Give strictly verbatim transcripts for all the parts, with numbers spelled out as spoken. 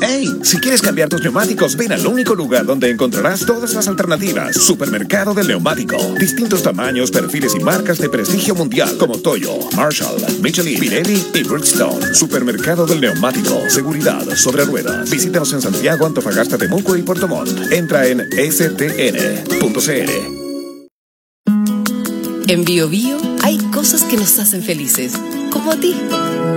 ¡Hey! Si quieres cambiar tus neumáticos, ven al único lugar donde encontrarás todas las alternativas. Supermercado del Neumático. Distintos tamaños, perfiles y marcas de prestigio mundial como Toyo, Marshall, Michelin, Pirelli y Bridgestone. Supermercado del Neumático. Seguridad sobre ruedas. Visítanos en Santiago, Antofagasta, Temuco y Puerto Montt. Entra en ese te ene punto ce ele. En Bio Bio hay cosas que nos hacen felices, como a ti.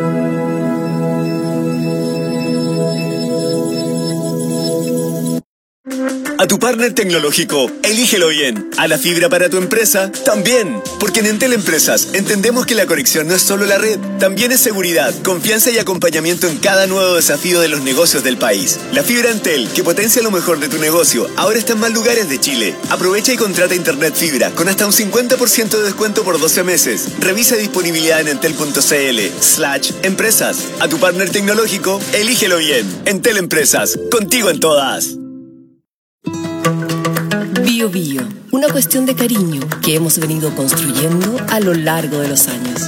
A tu partner tecnológico, elígelo bien. A la fibra para tu empresa, también. Porque en Entel Empresas entendemos que la conexión no es solo la red, también es seguridad, confianza y acompañamiento en cada nuevo desafío de los negocios del país. La fibra Entel, que potencia lo mejor de tu negocio, ahora está en más lugares de Chile. Aprovecha y contrata internet fibra con hasta un cincuenta por ciento de descuento por doce meses. Revisa disponibilidad en entel punto ce ele slash empresas. A tu partner tecnológico, elígelo bien. Entel Empresas, contigo en todas. Bio Bio, una cuestión de cariño que hemos venido construyendo a lo largo de los años.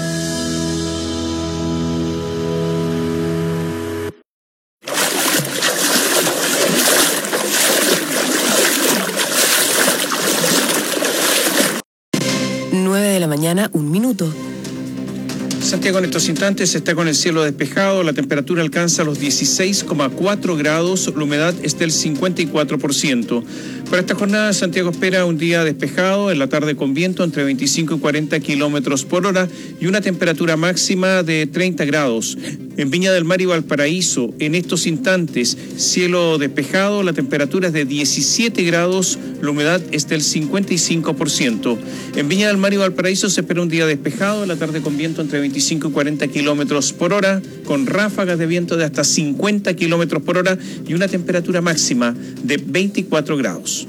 nueve de la mañana, un minuto. Santiago en estos instantes está con el cielo despejado, la temperatura alcanza los dieciséis coma cuatro grados, la humedad es del cincuenta y cuatro por ciento. Para esta jornada, Santiago espera un día despejado, en la tarde con viento entre veinticinco y cuarenta kilómetros por hora y una temperatura máxima de treinta grados. En Viña del Mar y Valparaíso, en estos instantes, cielo despejado, la temperatura es de diecisiete grados, la humedad es del cincuenta y cinco por ciento. En Viña del Mar y Valparaíso se espera un día despejado, en la tarde con viento entre veinticinco y cuarenta kilómetros por hora, con ráfagas de viento de hasta cincuenta kilómetros por hora y una temperatura máxima de veinticuatro grados.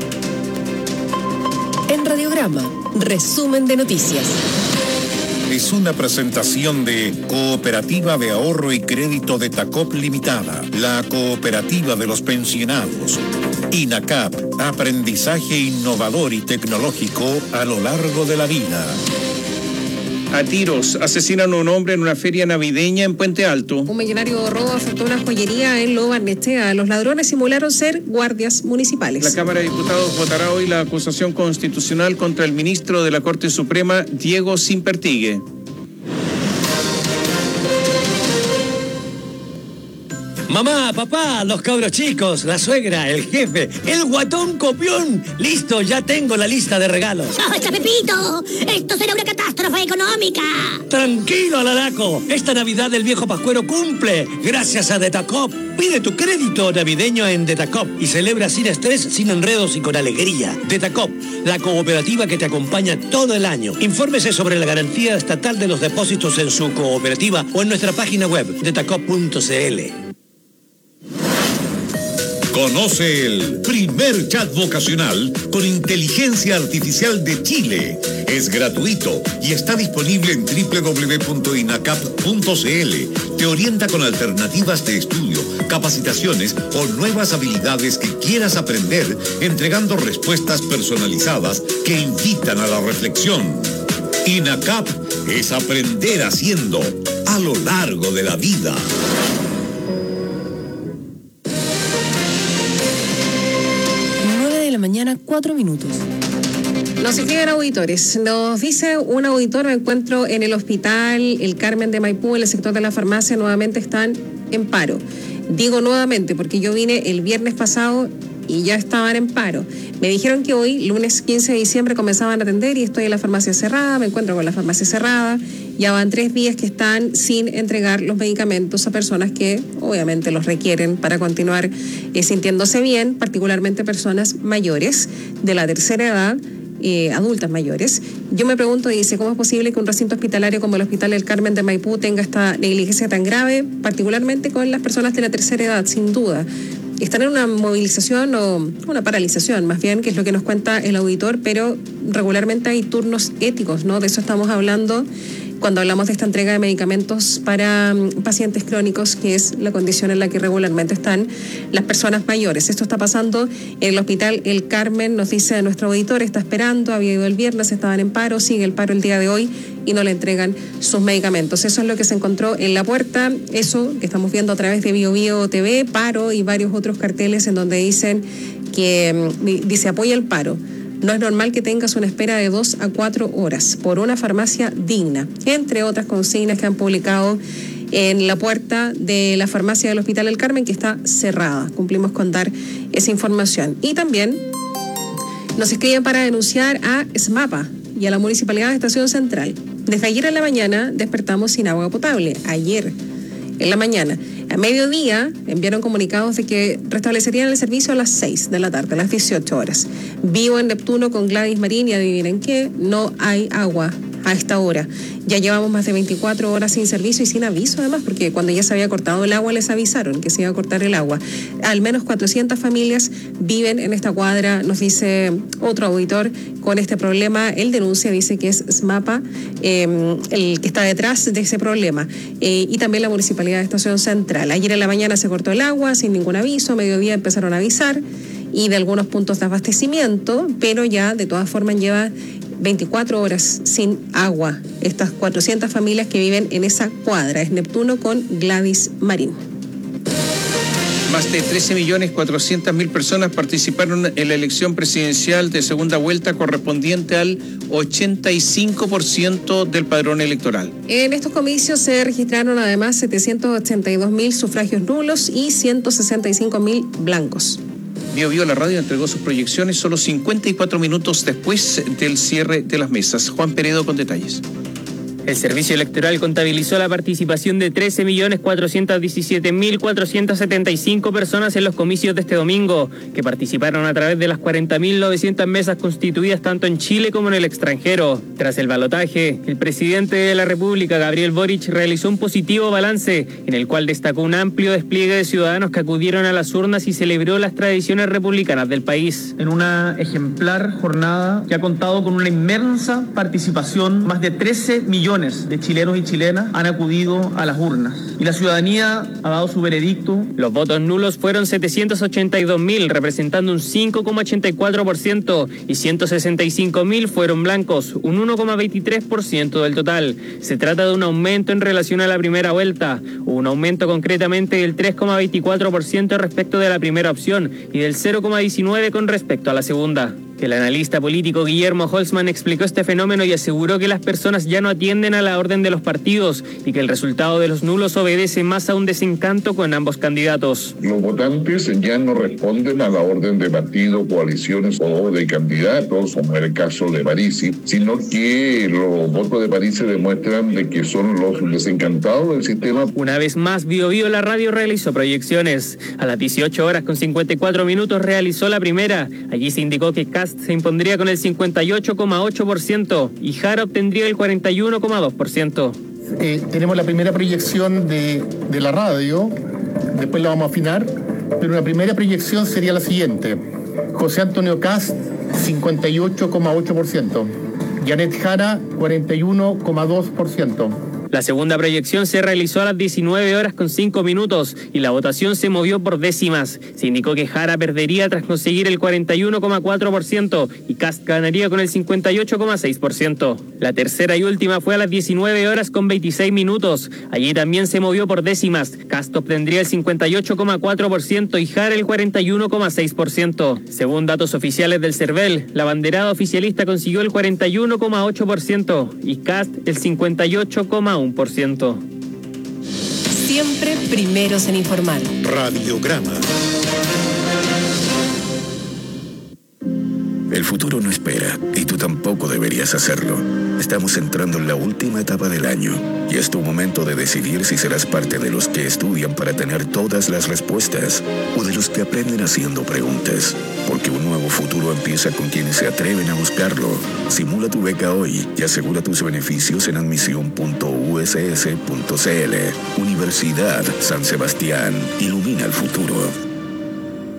En Radiograma, resumen de noticias. Es una presentación de Cooperativa de Ahorro y Crédito de Tacop Limitada, la cooperativa de los pensionados. INACAP, aprendizaje innovador y tecnológico a lo largo de la vida. A tiros, asesinan a un hombre en una feria navideña en Puente Alto. Un millonario robo afectó una joyería en Lo Barnechea. Los ladrones simularon ser guardias municipales. La Cámara de Diputados votará hoy la acusación constitucional contra el ministro de la Corte Suprema, Diego Simpertigue. Mamá, papá, los cabros chicos, la suegra, el jefe, el guatón copión. Listo, ya tengo la lista de regalos. ¡Oye, Pepito! ¡Esto será una catástrofe económica! Tranquilo, Alaraco. Esta Navidad el viejo Pascuero cumple, gracias a Detacop. Pide tu crédito navideño en Detacop y celebra sin estrés, sin enredos y con alegría. Detacop, la cooperativa que te acompaña todo el año. Infórmese sobre la garantía estatal de los depósitos en su cooperativa o en nuestra página web, detacop punto ce ele. Conoce el primer chat vocacional con inteligencia artificial de Chile. Es gratuito y está disponible en doble u doble u doble u punto inacap punto ce ele. Te orienta con alternativas de estudio, capacitaciones o nuevas habilidades que quieras aprender, entregando respuestas personalizadas que invitan a la reflexión. INACAP es aprender haciendo a lo largo de la vida. Mañana, cuatro minutos. Nos escriben auditores. Nos dice un auditor: me encuentro en el hospital El Carmen de Maipú, en el sector de la farmacia, nuevamente están en paro. Digo nuevamente porque yo vine el viernes pasado y ya estaban en paro. Me dijeron que hoy, lunes quince de diciembre, comenzaban a atender y estoy en la farmacia cerrada, me encuentro con la farmacia cerrada. Ya van tres días que están sin entregar los medicamentos a personas que obviamente los requieren para continuar eh, sintiéndose bien, particularmente personas mayores de la tercera edad, eh, adultas mayores. Yo me pregunto, dice, ¿cómo es posible que un recinto hospitalario como el Hospital El Carmen de Maipú tenga esta negligencia tan grave, particularmente con las personas de la tercera edad? Sin duda. Están en una movilización o una paralización, más bien, que es lo que nos cuenta el auditor, pero regularmente hay turnos éticos, ¿no? De eso estamos hablando cuando hablamos de esta entrega de medicamentos para um, pacientes crónicos, que es la condición en la que regularmente están las personas mayores. Esto está pasando en el Hospital El Carmen, nos dice nuestro auditor, está esperando, había ido el viernes, estaban en paro, sigue el paro el día de hoy y no le entregan sus medicamentos. Eso es lo que se encontró en La Puerta, eso que estamos viendo a través de Bio Bio T V, paro y varios otros carteles en donde dicen que dice apoya el paro. No es normal que tengas una espera de dos a cuatro horas por una farmacia digna, entre otras consignas que han publicado en la puerta de la farmacia del Hospital El Carmen, que está cerrada. Cumplimos con dar esa información. Y también nos escriben para denunciar a SMAPA y a la Municipalidad de Estación Central. Desde ayer en la mañana despertamos sin agua potable. Ayer en la mañana. A mediodía enviaron comunicados de que restablecerían el servicio a las seis de la tarde, a las dieciocho horas. Vivo en Neptuno con Gladys Marín y adivinen qué, no hay agua a esta hora. Ya llevamos más de veinticuatro horas sin servicio y sin aviso además, porque cuando ya se había cortado el agua les avisaron que se iba a cortar el agua. Al menos cuatrocientas familias viven en esta cuadra, nos dice otro auditor, con este problema. Él denuncia, dice que es SMAPA eh, el que está detrás de ese problema, eh, y también la Municipalidad de Estación Central. Ayer en la mañana se cortó el agua sin ningún aviso, a mediodía empezaron a avisar y de algunos puntos de abastecimiento, pero ya de todas formas lleva veinticuatro horas sin agua estas cuatrocientas familias que viven en esa cuadra. Es Neptuno con Gladys Marín. Más de trece millones cuatrocientas mil personas participaron en la elección presidencial de segunda vuelta correspondiente al ochenta y cinco por ciento del padrón electoral. En estos comicios se registraron además setecientos ochenta y dos mil sufragios nulos y ciento sesenta y cinco mil blancos. Bio Bio, la radio, entregó sus proyecciones solo cincuenta y cuatro minutos después del cierre de las mesas. Juan Peredo con detalles. El Servicio Electoral contabilizó la participación de trece millones cuatrocientos diecisiete mil cuatrocientos setenta y cinco personas en los comicios de este domingo, que participaron a través de las cuarenta mil novecientas mesas constituidas tanto en Chile como en el extranjero. Tras el balotaje, el presidente de la República, Gabriel Boric, realizó un positivo balance, en el cual destacó un amplio despliegue de ciudadanos que acudieron a las urnas y celebró las tradiciones republicanas del país. En una ejemplar jornada que ha contado con una inmensa participación, más de trece millones de chilenos y chilenas han acudido a las urnas y la ciudadanía ha dado su veredicto. Los votos nulos fueron setecientos ochenta y dos mil, representando un cinco coma ochenta y cuatro por ciento, y ciento sesenta y cinco mil fueron blancos, un uno coma veintitrés por ciento del total. Se trata de un aumento en relación a la primera vuelta, un aumento concretamente del tres coma veinticuatro por ciento respecto de la primera opción y del cero coma diecinueve por ciento con respecto a la segunda. El analista político Guillermo Holzman explicó este fenómeno y aseguró que las personas ya no atienden a la orden de los partidos y que el resultado de los nulos obedece más a un desencanto con ambos candidatos. Los votantes ya no responden a la orden de partido, coaliciones o de candidatos, como era el caso de Parisi, sino que los votos de Parisi demuestran de que son los desencantados del sistema. Una vez más, Bio Bio, la radio, realizó proyecciones. A las dieciocho horas con cincuenta y cuatro minutos realizó la primera. Allí se indicó que Cast se impondría con el cincuenta y ocho coma ocho por ciento y Jara obtendría el cuarenta y uno coma dos por ciento. Eh, tenemos la primera proyección de, de la radio, después la vamos a afinar, pero la primera proyección sería la siguiente: José Antonio Cast, cincuenta y ocho coma ocho por ciento, Janet Jara, cuarenta y uno coma dos por ciento. La segunda proyección se realizó a las diecinueve horas con cinco minutos y la votación se movió por décimas. Se indicó que Jara perdería tras conseguir el cuarenta y uno coma cuatro por ciento y Cast ganaría con el cincuenta y ocho coma seis por ciento. La tercera y última fue a las diecinueve horas con veintiséis minutos. Allí también se movió por décimas. Cast obtendría el cincuenta y ocho coma cuatro por ciento y Jara el cuarenta y uno coma seis por ciento. Según datos oficiales del CERVEL, la banderada oficialista consiguió el cuarenta y uno coma ocho por ciento y Cast el cincuenta y ocho coma uno por ciento. Siempre primeros en informar. Radiograma. El futuro no espera y tú tampoco deberías hacerlo. Estamos entrando en la última etapa del año y es tu momento de decidir si serás parte de los que estudian para tener todas las respuestas o de los que aprenden haciendo preguntas. Porque un nuevo futuro empieza con quienes se atreven a buscarlo. Simula tu beca hoy y asegura tus beneficios en admisión punto u s s punto c l. Universidad San Sebastián. Ilumina el futuro.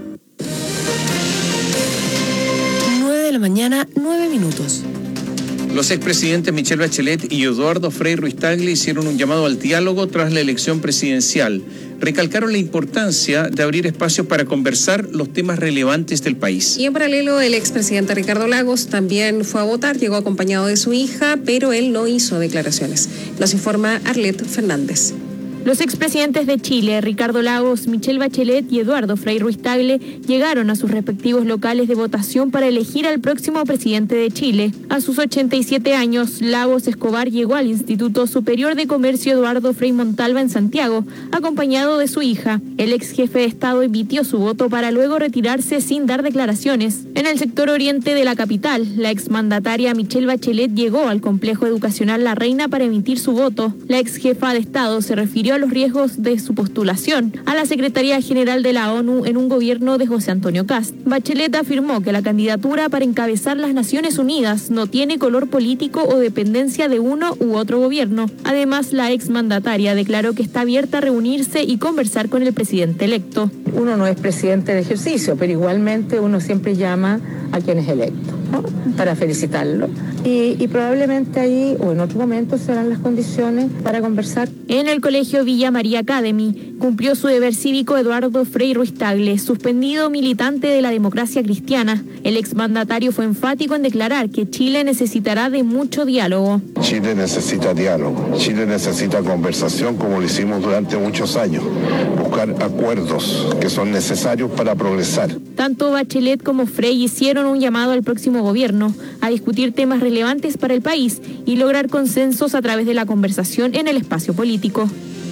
nueve de la mañana, nueve minutos. Los expresidentes Michelle Bachelet y Eduardo Frei Ruiz-Tagle hicieron un llamado al diálogo tras la elección presidencial. Recalcaron la importancia de abrir espacios para conversar los temas relevantes del país. Y en paralelo, el expresidente Ricardo Lagos también fue a votar, llegó acompañado de su hija, pero él no hizo declaraciones. Nos informa Arlet Fernández. Los expresidentes de Chile, Ricardo Lagos, Michelle Bachelet y Eduardo Frei Ruiz-Tagle, llegaron a sus respectivos locales de votación para elegir al próximo presidente de Chile. A sus ochenta y siete años, Lagos Escobar llegó al Instituto Superior de Comercio Eduardo Frei Montalva en Santiago, acompañado de su hija. El ex jefe de Estado emitió su voto para luego retirarse sin dar declaraciones. En el sector oriente de la capital, la exmandataria Michelle Bachelet llegó al complejo educacional La Reina para emitir su voto. La ex jefa de Estado se refirió a los riesgos de su postulación a la Secretaría General de la ONU en un gobierno de José Antonio Kast. Bachelet afirmó que la candidatura para encabezar las Naciones Unidas no tiene color político o dependencia de uno u otro gobierno. Además, la exmandataria declaró que está abierta a reunirse y conversar con el presidente electo. Uno no es presidente de ejercicio, pero igualmente uno siempre llama a quien es electo, ¿no? Para felicitarlo. Y, y probablemente ahí o en otro momento serán las condiciones para conversar. En el colegio Villa María Academy cumplió su deber cívico Eduardo Frei Ruiz-Tagle, suspendido militante de la democracia cristiana. El exmandatario fue enfático en declarar que Chile necesitará de mucho diálogo. Chile necesita diálogo, Chile necesita conversación como lo hicimos durante muchos años, buscar acuerdos que son necesarios para progresar. Tanto Bachelet como Frei hicieron un llamado al próximo gobierno a discutir temas relevantes para el país y lograr consensos a través de la conversación en el espacio político.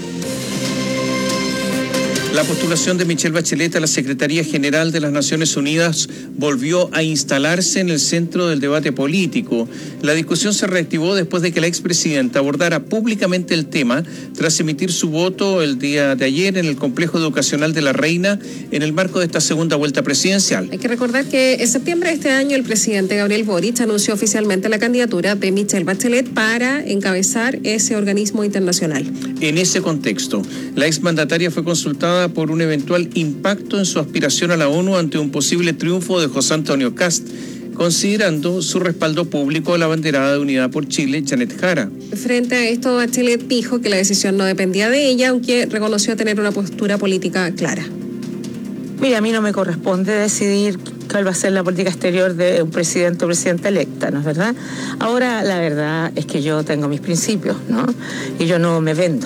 La postulación de Michelle Bachelet a la Secretaría General de las Naciones Unidas volvió a instalarse en el centro del debate político. La discusión se reactivó después de que la expresidenta abordara públicamente el tema tras emitir su voto el día de ayer en el complejo educacional de La Reina en el marco de esta segunda vuelta presidencial. Hay que recordar que en septiembre de este año el presidente Gabriel Boric anunció oficialmente la candidatura de Michelle Bachelet para encabezar ese organismo internacional. En ese contexto, la exmandataria fue consultada por un eventual impacto en su aspiración a la ONU ante un posible triunfo de José Antonio Kast, considerando su respaldo público a la banderada de Unidad por Chile, Janet Jara. Frente a esto, Bachelet dijo que la decisión no dependía de ella, aunque reconoció tener una postura política clara. Mira, a mí no me corresponde decidir cuál va a ser la política exterior de un presidente o presidenta electa, ¿no es verdad? Ahora, la verdad es que yo tengo mis principios, ¿no? Y yo no me vendo.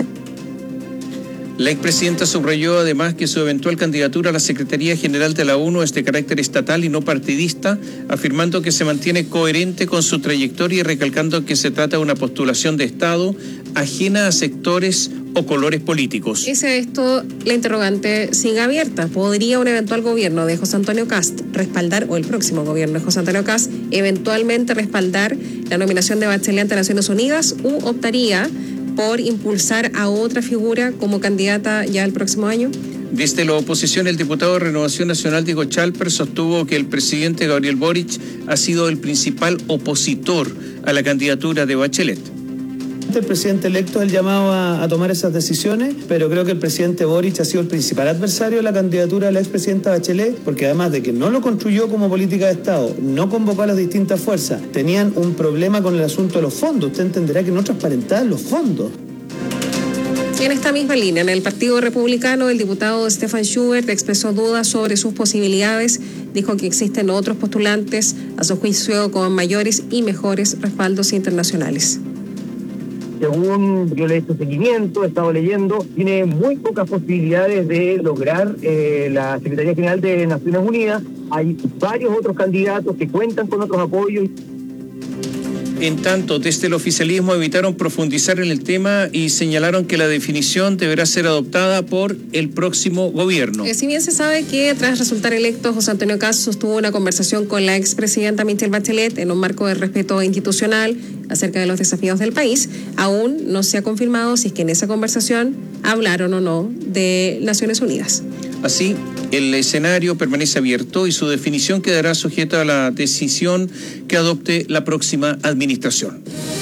La expresidenta subrayó además que su eventual candidatura a la Secretaría General de la ONU es de carácter estatal y no partidista, afirmando que se mantiene coherente con su trayectoria y recalcando que se trata de una postulación de Estado ajena a sectores o colores políticos. Es esto, la interrogante sigue abierta. ¿Podría un eventual gobierno de José Antonio Kast respaldar, o el próximo gobierno de José Antonio Kast, eventualmente respaldar la nominación de Bachelet ante Naciones Unidas, u optaría por impulsar a otra figura como candidata ya el próximo año? Desde la oposición, el diputado de Renovación Nacional, Diego Chalper, sostuvo que el presidente Gabriel Boric ha sido el principal opositor a la candidatura de Bachelet. El presidente electo es el llamado a, a tomar esas decisiones, pero creo que el presidente Boric ha sido el principal adversario de la candidatura de la expresidenta Bachelet, porque además de que no lo construyó como política de Estado, no convocó a las distintas fuerzas, tenían un problema con el asunto de los fondos. Usted entenderá que no transparentaban los fondos. En esta misma línea, en el Partido Republicano, el diputado Stefan Schubert expresó dudas sobre sus posibilidades. Dijo que existen otros postulantes, a su juicio, con mayores y mejores respaldos internacionales. Según yo le he hecho seguimiento, he estado leyendo, tiene muy pocas posibilidades de lograr eh, la Secretaría General de Naciones Unidas. Hay varios otros candidatos que cuentan con otros apoyos. En tanto, desde el oficialismo evitaron profundizar en el tema y señalaron que la definición deberá ser adoptada por el próximo gobierno. Eh, si bien se sabe que tras resultar electo, José Antonio Kast sostuvo una conversación con la expresidenta Michelle Bachelet en un marco de respeto institucional acerca de los desafíos del país, aún no se ha confirmado si es que en esa conversación hablaron o no de Naciones Unidas. Así, el escenario permanece abierto y su definición quedará sujeta a la decisión que adopte la próxima administración.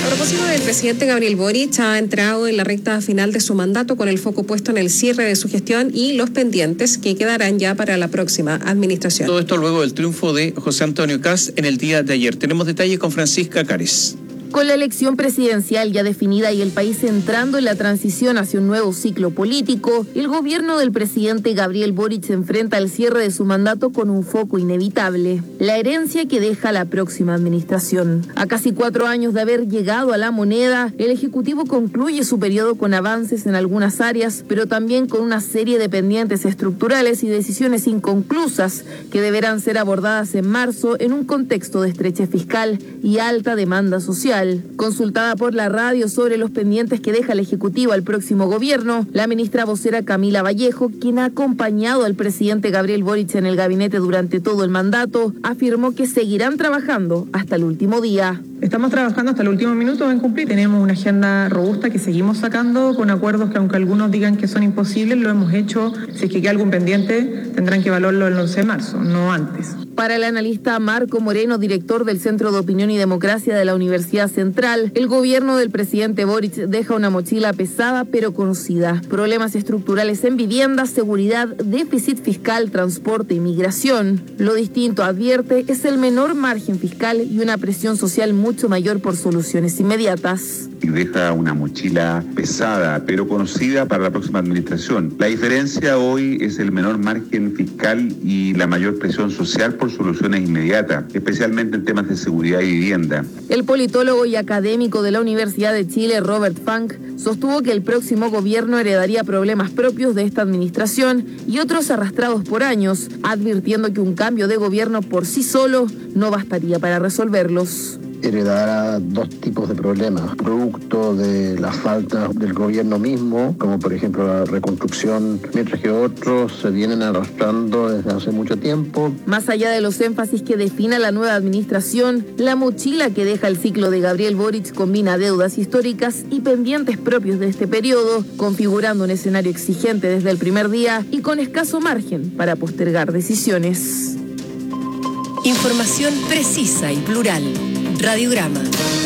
A propósito del presidente Gabriel Boric, ha entrado en la recta final de su mandato con el foco puesto en el cierre de su gestión y los pendientes que quedarán ya para la próxima administración. Todo esto luego del triunfo de José Antonio Kast en el día de ayer. Tenemos detalles con Francisca Cares. Con la elección presidencial ya definida y el país entrando en la transición hacia un nuevo ciclo político, el gobierno del presidente Gabriel Boric se enfrenta al cierre de su mandato con un foco inevitable: la herencia que deja la próxima administración. A casi cuatro años de haber llegado a la moneda, el Ejecutivo concluye su periodo con avances en algunas áreas, pero también con una serie de pendientes estructurales y decisiones inconclusas que deberán ser abordadas en marzo en un contexto de estrechez fiscal y alta demanda social. Consultada por la radio sobre los pendientes que deja el Ejecutivo al próximo gobierno, la ministra vocera Camila Vallejo, quien ha acompañado al presidente Gabriel Boric en el gabinete durante todo el mandato, afirmó que seguirán trabajando hasta el último día. Estamos trabajando hasta el último minuto en cumplir. Tenemos una agenda robusta que seguimos sacando con acuerdos que, aunque algunos digan que son imposibles, lo hemos hecho. Si es que queda algún pendiente, tendrán que evaluarlo el once de marzo, no antes. Para el analista Marco Moreno, director del Centro de Opinión y Democracia de la Universidad Central, el gobierno del presidente Boric deja una mochila pesada pero conocida. Problemas estructurales en vivienda, seguridad, déficit fiscal, transporte y migración. Lo distinto, advierte, es el menor margen fiscal y una presión social mucho mayor por soluciones inmediatas. Y deja una mochila pesada pero conocida para la próxima administración. La diferencia hoy es el menor margen fiscal y la mayor presión social por soluciones inmediatas, especialmente en temas de seguridad y vivienda. El politólogo y académico de la Universidad de Chile, Robert Funk, sostuvo que el próximo gobierno heredaría problemas propios de esta administración y otros arrastrados por años, advirtiendo que un cambio de gobierno por sí solo no bastaría para resolverlos. Heredará dos tipos de problemas, producto de la falta del gobierno mismo, como por ejemplo la reconstrucción, mientras que otros se vienen arrastrando desde hace mucho tiempo. Más allá de los énfasis que defina la nueva administración, la mochila que deja el ciclo de Gabriel Boric combina deudas históricas y pendientes propios de este periodo, configurando un escenario exigente desde el primer día y con escaso margen para postergar decisiones. Información precisa y plural. Radiograma.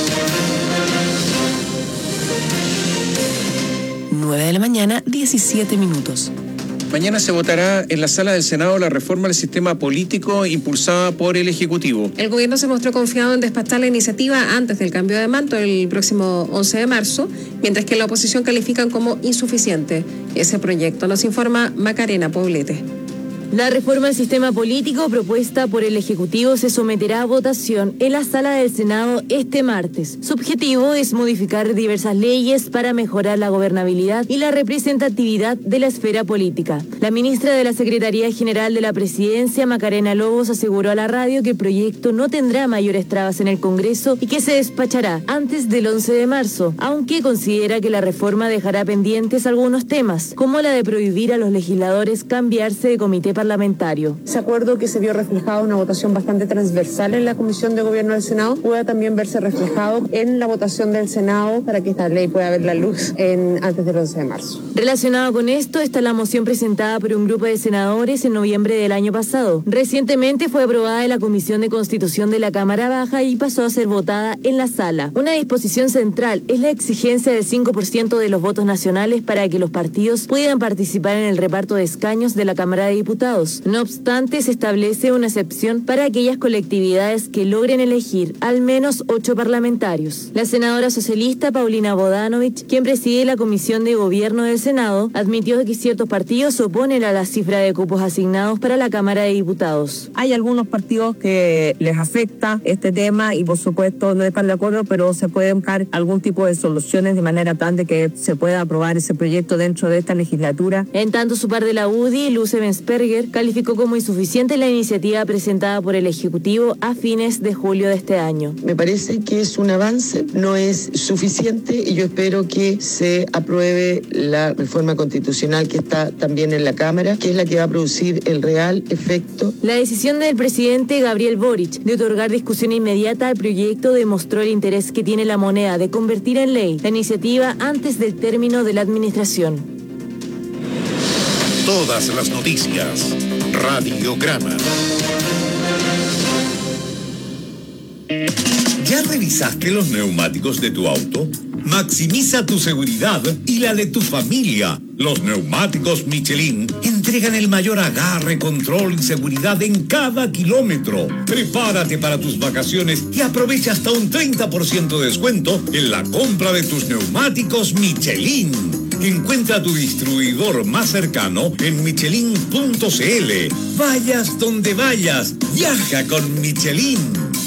nueve de la mañana, diecisiete minutos. Mañana se votará en la sala del Senado la reforma del sistema político impulsada por el Ejecutivo. El gobierno se mostró confiado en despachar la iniciativa antes del cambio de manto el próximo once de marzo, mientras que la oposición califican como insuficiente ese proyecto. Nos informa Macarena Poblete. La reforma del sistema político propuesta por el Ejecutivo se someterá a votación en la sala del Senado este martes. Su objetivo es modificar diversas leyes para mejorar la gobernabilidad y la representatividad de la esfera política. La ministra de la Secretaría General de la Presidencia, Macarena Lobos, aseguró a la radio que el proyecto no tendrá mayores trabas en el Congreso y que se despachará antes del once de marzo, aunque considera que la reforma dejará pendientes algunos temas, como la de prohibir a los legisladores cambiarse de comité parlamentario. Ese acuerdo, que se vio reflejado en una votación bastante transversal en la Comisión de Gobierno del Senado, pueda también verse reflejado en la votación del Senado para que esta ley pueda ver la luz en, antes del once de marzo. Relacionado con esto está la moción presentada por un grupo de senadores en noviembre del año pasado. Recientemente fue aprobada en la Comisión de Constitución de la Cámara Baja y pasó a ser votada en la sala. Una disposición central es la exigencia del cinco por ciento de los votos nacionales para que los partidos puedan participar en el reparto de escaños de la Cámara de Diputados. No obstante, se establece una excepción para aquellas colectividades que logren elegir al menos ocho parlamentarios. La senadora socialista Paulina Bodanovich, quien preside la Comisión de Gobierno del Senado, admitió que ciertos partidos se oponen a la cifra de cupos asignados para la Cámara de Diputados. Hay algunos partidos que les afecta este tema y por supuesto no están de acuerdo, pero se puede buscar algún tipo de soluciones de manera tal de que se pueda aprobar ese proyecto dentro de esta legislatura. En tanto, su par de la U D I, Luce Bensperger, calificó como insuficiente la iniciativa presentada por el Ejecutivo a fines de julio de este año. Me parece que es un avance, no es suficiente y yo espero que se apruebe la reforma constitucional que está también en la Cámara, que es la que va a producir el real efecto. La decisión del presidente Gabriel Boric de otorgar discusión inmediata al proyecto demostró el interés que tiene la moneda de convertir en ley la iniciativa antes del término de la administración. Todas las noticias. Radiograma. ¿Ya revisaste los neumáticos de tu auto? Maximiza tu seguridad y la de tu familia. Los neumáticos Michelin entregan el mayor agarre, control y seguridad en cada kilómetro. Prepárate para tus vacaciones y aprovecha hasta un treinta por ciento de descuento en la compra de tus neumáticos Michelin. Encuentra tu distribuidor más cercano en michelin punto c l. Vayas donde vayas, viaja con Michelin.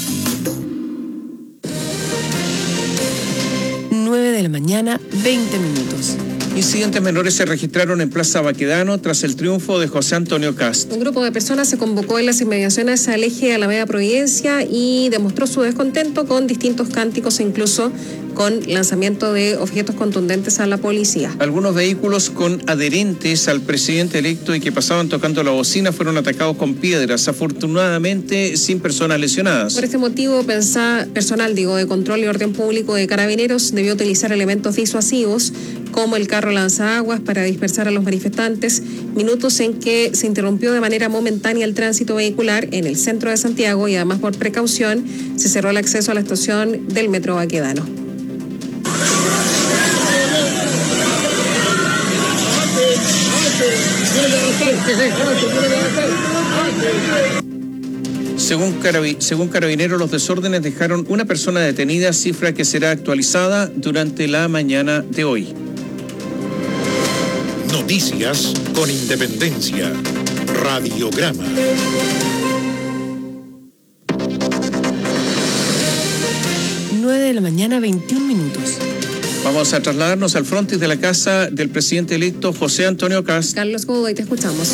nueve de la mañana, veinte minutos. Incidentes menores se registraron en Plaza Baquedano tras el triunfo de José Antonio Kast. Un grupo de personas se convocó en las inmediaciones al eje Alameda Providencia y demostró su descontento con distintos cánticos e incluso con lanzamiento de objetos contundentes a la policía. Algunos vehículos con adherentes al presidente electo y que pasaban tocando la bocina fueron atacados con piedras, afortunadamente sin personas lesionadas. Por este motivo, pensa, personal digo, de control y orden público de Carabineros debió utilizar elementos disuasivos como el carro lanzaaguas para dispersar a los manifestantes, minutos en que se interrumpió de manera momentánea el tránsito vehicular en el centro de Santiago y además por precaución se cerró el acceso a la estación del Metro Baquedano. Según, carabi- según Carabineros, los desórdenes dejaron una persona detenida, cifra que será actualizada durante la mañana de hoy. Noticias con independencia. Radiograma. nueve de la mañana, veintiún minutos. Vamos a trasladarnos al frontis de la casa del presidente electo José Antonio Kast. Carlos Godoy, te escuchamos.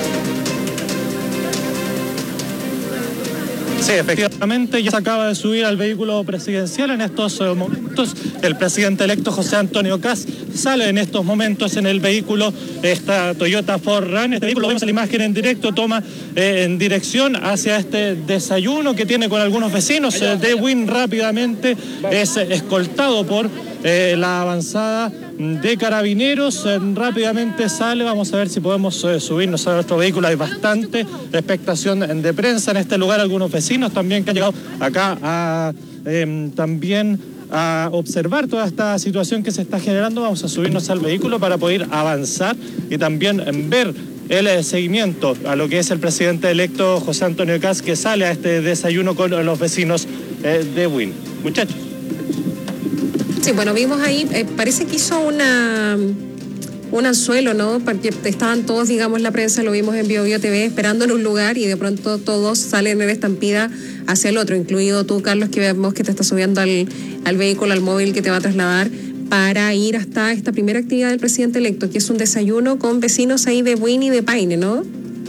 Sí, efectivamente, ya se acaba de subir al vehículo presidencial en estos uh, momentos. El presidente electo José Antonio Kast sale en estos momentos en el vehículo, esta Toyota cuatro RAN. Este vehículo, vemos la imagen en directo, toma eh, en dirección hacia este desayuno que tiene con algunos vecinos. Eh, de Wynn rápidamente es eh, escoltado por eh, la avanzada de Carabineros. Eh, rápidamente sale, vamos a ver si podemos eh, subirnos a nuestro vehículo. Hay bastante expectación de prensa en este lugar, algunos vecinos también que han llegado acá a eh, también a observar toda esta situación que se está generando. Vamos a subirnos al vehículo para poder avanzar y también ver el eh, seguimiento a lo que es el presidente electo José Antonio Kast, que sale a este desayuno con los vecinos eh, de Wynn. Muchachos. Sí, bueno, vimos ahí, eh, parece que hizo una un anzuelo, ¿no? Porque estaban todos, digamos, la prensa, lo vimos en Bio Bio T V, esperando en un lugar y de pronto todos salen en estampida hacia el otro, incluido tú, Carlos, que vemos que te estás subiendo al, al vehículo, al móvil que te va a trasladar para ir hasta esta primera actividad del presidente electo, que es un desayuno con vecinos ahí de Wynn y de Paine, ¿no?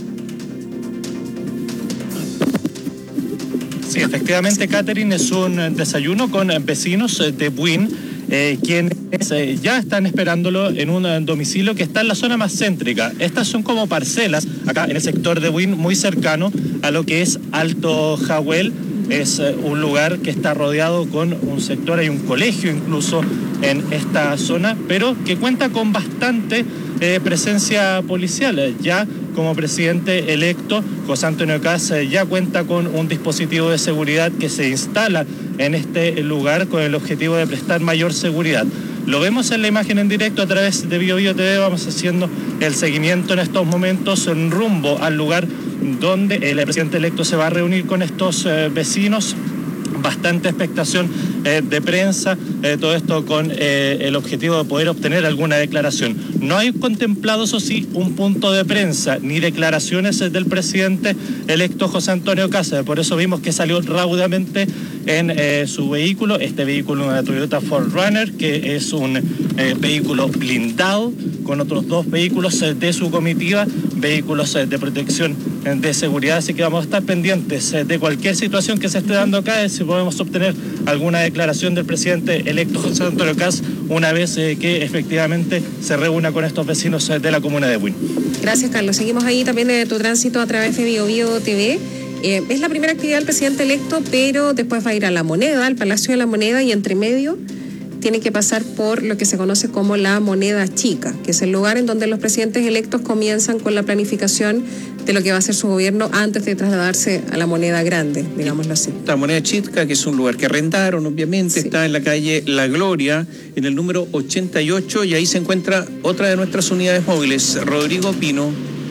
Sí, efectivamente, Catherine, es un desayuno con vecinos de Wynn, eh, quienes eh, ya están esperándolo en un domicilio que está en la zona más céntrica. Estas son como parcelas, acá en el sector de Wynn, muy cercano a lo que es Alto Jahuel. Es eh, un lugar que está rodeado con un sector, hay un colegio incluso en esta zona, pero que cuenta con bastante eh, presencia policial. Ya como presidente electo, José Antonio Kast eh, ya cuenta con un dispositivo de seguridad que se instala en este lugar con el objetivo de prestar mayor seguridad. Lo vemos en la imagen en directo a través de Bio Bio T V, vamos haciendo el seguimiento en estos momentos en rumbo al lugar donde el presidente electo se va a reunir con estos eh, vecinos. Bastante expectación eh, de prensa, eh, todo esto con eh, el objetivo de poder obtener alguna declaración. No hay contemplado, eso sí, un punto de prensa ni declaraciones eh, del presidente electo José Antonio Kast. Por eso vimos que salió raudamente en eh, su vehículo, este vehículo, una Toyota cuatro Runner, que es un eh, vehículo blindado, con otros dos vehículos eh, de su comitiva, vehículos eh, de protección eh, de seguridad. Así que vamos a estar pendientes eh, de cualquier situación que se esté dando acá, eh, si podemos obtener alguna declaración del presidente electo José Antonio Kast una vez eh, que efectivamente se reúna con estos vecinos eh, de la comuna de Wynn. Gracias, Carlos. Seguimos ahí también de tu tránsito a través de Bio Bio T V. Eh, es la primera actividad del presidente electo, pero después va a ir a La Moneda, al Palacio de la Moneda, y entre medio tiene que pasar por lo que se conoce como la moneda chica, que es el lugar en donde los presidentes electos comienzan con la planificación de lo que va a ser su gobierno antes de trasladarse a la moneda grande, digámoslo así. La moneda chica, que es un lugar que arrendaron, obviamente, sí. Está en la calle La Gloria, en el número ochenta y ocho, y ahí se encuentra otra de nuestras unidades móviles, Rodrigo Pino.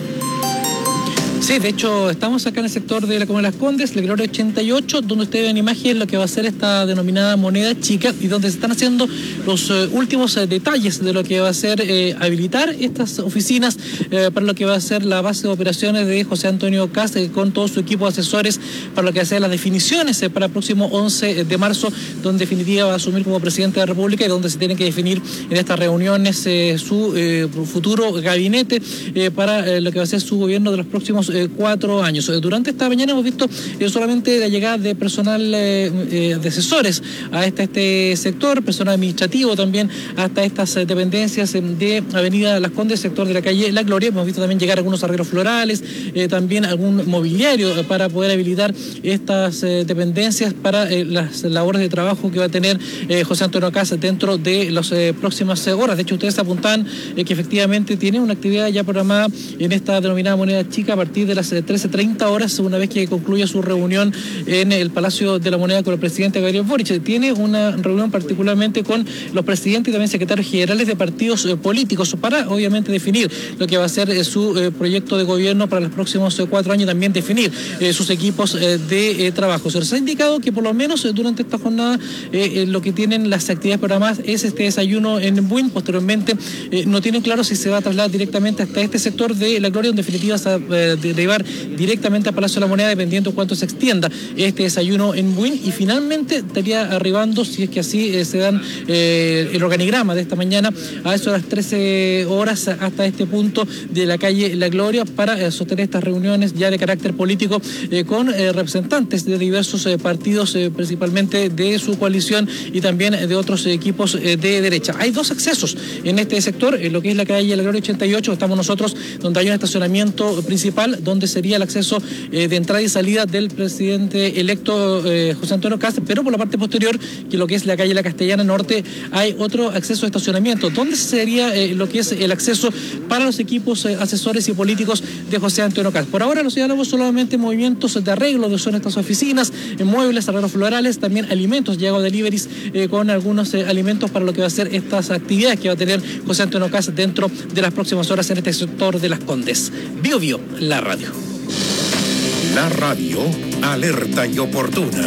Sí, de hecho, estamos acá en el sector de la Comuna de Las Condes, la Gloria ochenta y ocho, donde ustedes ven imagen lo que va a ser esta denominada moneda chica y donde se están haciendo los eh, últimos eh, detalles de lo que va a ser eh, habilitar estas oficinas eh, para lo que va a ser la base de operaciones de José Antonio Kast eh, con todo su equipo de asesores para lo que va a ser las definiciones eh, para el próximo once de marzo, donde en definitiva va a asumir como presidente de la República y donde se tiene que definir en estas reuniones eh, su eh, futuro gabinete eh, para eh, lo que va a ser su gobierno de los próximos Eh, cuatro años. Durante esta mañana hemos visto eh, solamente la llegada de personal eh, eh, de asesores a este, este sector, personal administrativo también hasta estas eh, dependencias eh, de Avenida Las Condes, sector de la calle La Gloria. Hemos visto también llegar algunos arreglos florales, eh, también algún mobiliario eh, para poder habilitar estas eh, dependencias para eh, las labores de trabajo que va a tener eh, José Antonio Kast dentro de las eh, próximas eh, horas. De hecho, ustedes apuntan eh, que efectivamente tiene una actividad ya programada en esta denominada moneda chica a partir de las trece treinta horas, una vez que concluya su reunión en el Palacio de la Moneda con el presidente Gabriel Boric. Tiene una reunión particularmente con los presidentes y también secretarios generales de partidos eh, políticos para obviamente definir lo que va a ser eh, su eh, proyecto de gobierno para los próximos eh, cuatro años, también definir eh, sus equipos eh, de eh, trabajo. Se les ha indicado que por lo menos eh, durante esta jornada eh, eh, lo que tienen las actividades programadas es este desayuno en Buin. Posteriormente eh, no tienen claro si se va a trasladar directamente hasta este sector de La Gloria, en definitiva se va a derivar directamente al Palacio de la Moneda, dependiendo cuánto se extienda este desayuno en Buin, y finalmente estaría arribando, si es que así eh, se dan eh, el organigrama de esta mañana, a eso de las trece horas hasta este punto de la calle La Gloria para eh, sostener estas reuniones ya de carácter político eh, con eh, representantes de diversos eh, partidos, eh, principalmente de su coalición y también de otros equipos eh, de derecha. Hay dos accesos en este sector, en lo que es la calle La Gloria ochenta y ocho, estamos nosotros, donde hay un estacionamiento principal, donde sería el acceso eh, de entrada y salida del presidente electo eh, José Antonio Kast, pero por la parte posterior, que lo que es la calle La Castellana Norte, hay otro acceso de estacionamiento, donde sería eh, lo que es el acceso para los equipos eh, asesores y políticos de José Antonio Kast. Por ahora los diálogos solamente movimientos de arreglo de son estas oficinas, eh, muebles, arreglos florales, también alimentos, llego deliveries eh, con algunos eh, alimentos para lo que va a ser estas actividades que va a tener José Antonio Kast dentro de las próximas horas en este sector de Las Condes. Bio Bio, la radio. La radio, alerta y oportuna.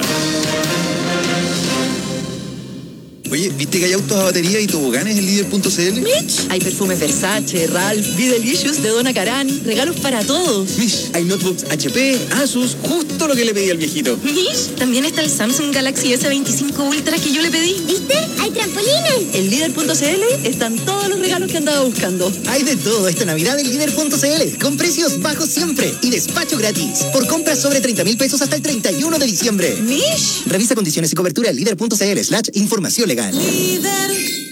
Oye, ¿viste que hay autos a batería y toboganes en líder punto c l? Mitch, hay perfumes Versace, Ralph, Be Delicious de Donna Karan, regalos para todos. Mitch, hay notebooks H P, Asus, justo lo que le pedí al viejito. Mitch, también está el Samsung Galaxy S veinticinco Ultra que yo le pedí. ¿Viste? ¡Hay trampolines! En líder punto c l están todos los regalos que andaba buscando. Hay de todo esta Navidad en líder punto c l, con precios bajos siempre y despacho gratis. Por compras sobre treinta mil pesos hasta el treinta y uno de diciembre. Mish. Revisa condiciones y cobertura en líder punto c l slash información legal. Líder.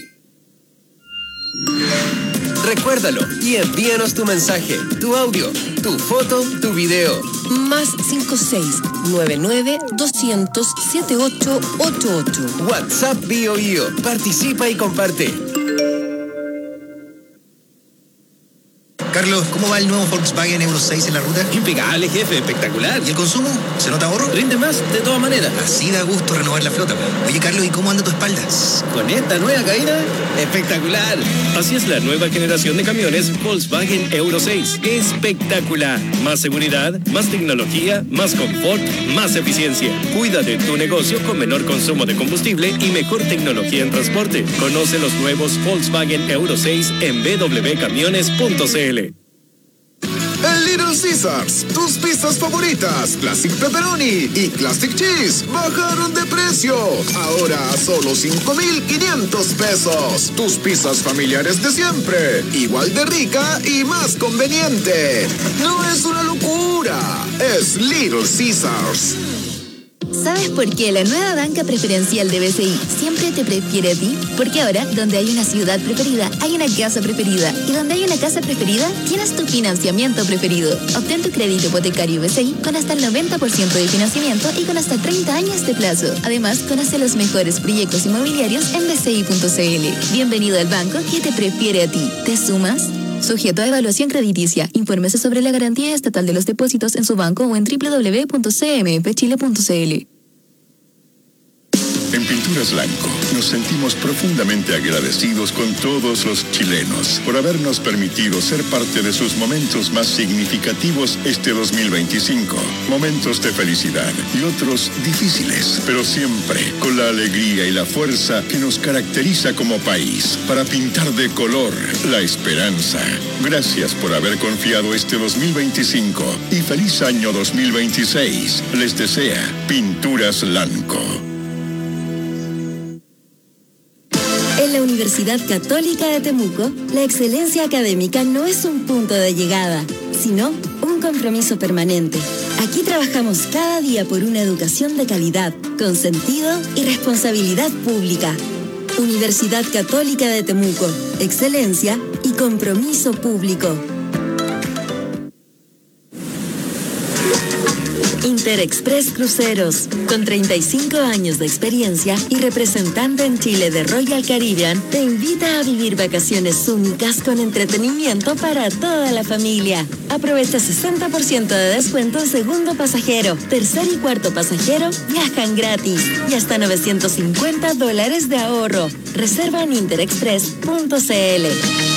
Recuérdalo y envíanos tu mensaje, tu audio, tu foto, tu video. Más cinco seis nueve nueve doscientos setenta y ocho ochenta y ocho. WhatsApp Bio Bio. Participa y comparte. Carlos, ¿cómo va el nuevo Volkswagen Euro seis en la ruta? Impecable, jefe, espectacular. ¿Y el consumo? ¿Se nota ahorro? Rinde más, de todas maneras. Así da gusto renovar la flota. Oye, Carlos, ¿y cómo anda tu espalda? Con esta nueva caída, espectacular. Así es la nueva generación de camiones Volkswagen Euro seis. Espectacular. Más seguridad, más tecnología, más confort, más eficiencia. Cuida de tu negocio con menor consumo de combustible y mejor tecnología en transporte. Conoce los nuevos Volkswagen Euro seis en b w camiones punto c l. En Little Caesars, tus pizzas favoritas, Classic Pepperoni y Classic Cheese, bajaron de precio. Ahora a solo cinco mil quinientos pesos. Tus pizzas familiares de siempre, igual de rica y más conveniente. No es una locura, es Little Caesars. ¿Sabes por qué la nueva banca preferencial de B C I siempre te prefiere a ti? Porque ahora, donde hay una ciudad preferida, hay una casa preferida. Y donde hay una casa preferida, tienes tu financiamiento preferido. Obtén tu crédito hipotecario B C I con hasta el noventa por ciento de financiamiento y con hasta treinta años de plazo. Además, conoce los mejores proyectos inmobiliarios en b c i punto c l. Bienvenido al banco que te prefiere a ti. ¿Te sumas? Sujeto a evaluación crediticia. Infórmese sobre la garantía estatal de los depósitos en su banco o en w w w punto c m f chile punto c l. En Pinturas Lanco nos sentimos profundamente agradecidos con todos los chilenos por habernos permitido ser parte de sus momentos más significativos este dos mil veinticinco. Momentos de felicidad y otros difíciles, pero siempre con la alegría y la fuerza que nos caracteriza como país para pintar de color la esperanza. Gracias por haber confiado este dos mil veinticinco y feliz año dos mil veintiséis. Les desea Pinturas Lanco. En la Universidad Católica de Temuco, la excelencia académica no es un punto de llegada, sino un compromiso permanente. Aquí trabajamos cada día por una educación de calidad, con sentido y responsabilidad pública. Universidad Católica de Temuco, excelencia y compromiso público. Interexpress Cruceros, con treinta y cinco años de experiencia y representante en Chile de Royal Caribbean, te invita a vivir vacaciones únicas con entretenimiento para toda la familia. Aprovecha sesenta por ciento de descuento en segundo pasajero, tercer y cuarto pasajero viajan gratis y hasta novecientos cincuenta dólares de ahorro. Reserva en interexpress punto c l.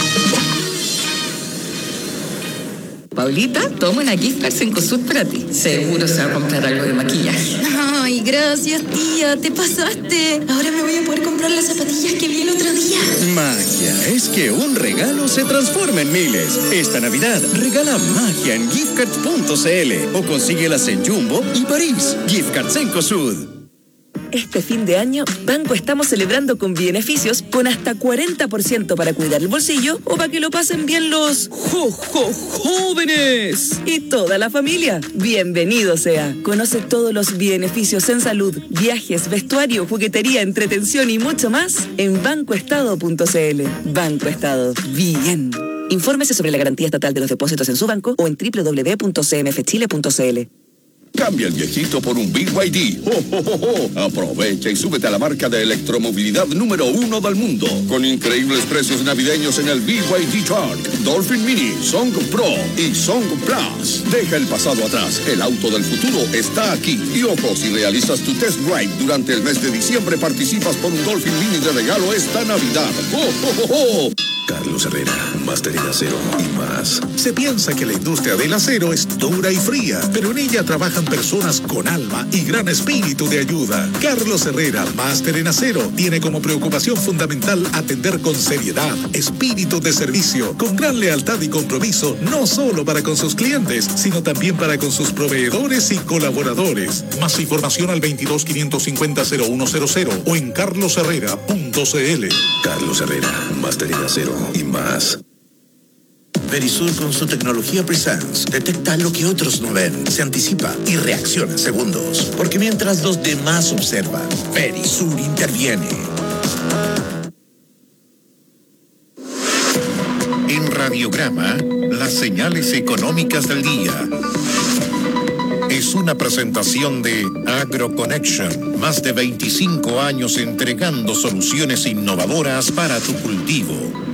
Paulita, toma una gift card Cencosud para ti. Seguro se va a comprar algo de maquillaje. Ay, gracias, tía, te pasaste. Ahora me voy a poder comprar las zapatillas que vi el otro día. Magia, es que un regalo se transforma en miles. Esta Navidad, regala magia en giftcards punto c l o consíguelas en Jumbo y París. Gift Cards Cencosud. Este fin de año, Banco estamos celebrando con beneficios con hasta cuarenta por ciento para cuidar el bolsillo o para que lo pasen bien los jo, jo, jóvenes y toda la familia. Bienvenido sea. Conoce todos los beneficios en salud, viajes, vestuario, juguetería, entretención y mucho más en banco estado punto c l. Banco Estado. Bien. Infórmese sobre la garantía estatal de los depósitos en su banco o en w w w punto c m f chile punto c l. Cambia el viejito por un B Y D. ¡Oh, oh, oh, oh! Aprovecha y súbete a la marca de electromovilidad número uno del mundo. Con increíbles precios navideños en el B Y D Shark, Dolphin Mini, Song Pro y Song Plus. Deja el pasado atrás. El auto del futuro está aquí. Y ojo, si realizas tu test drive durante el mes de diciembre, participas por un Dolphin Mini de regalo esta Navidad. ¡Oh, oh, oh, oh! Carlos Herrera, máster en acero y más. Se piensa que la industria del acero es dura y fría, pero en ella trabajan personas con alma y gran espíritu de ayuda. Carlos Herrera, máster en acero, tiene como preocupación fundamental atender con seriedad, espíritu de servicio, con gran lealtad y compromiso, no solo para con sus clientes, sino también para con sus proveedores y colaboradores. Más información al veintidós quinientos cincuenta cero uno cero cero o en carlos herrera punto c l. Carlos Herrera, máster en acero y más. Verisur con su tecnología Presence detecta lo que otros no ven, se anticipa y reacciona en segundos. Porque mientras los demás observan, Verisur interviene. En Radiograma, las señales económicas del día. Es una presentación de AgroConnection, más de veinticinco años entregando soluciones innovadoras para tu cultivo.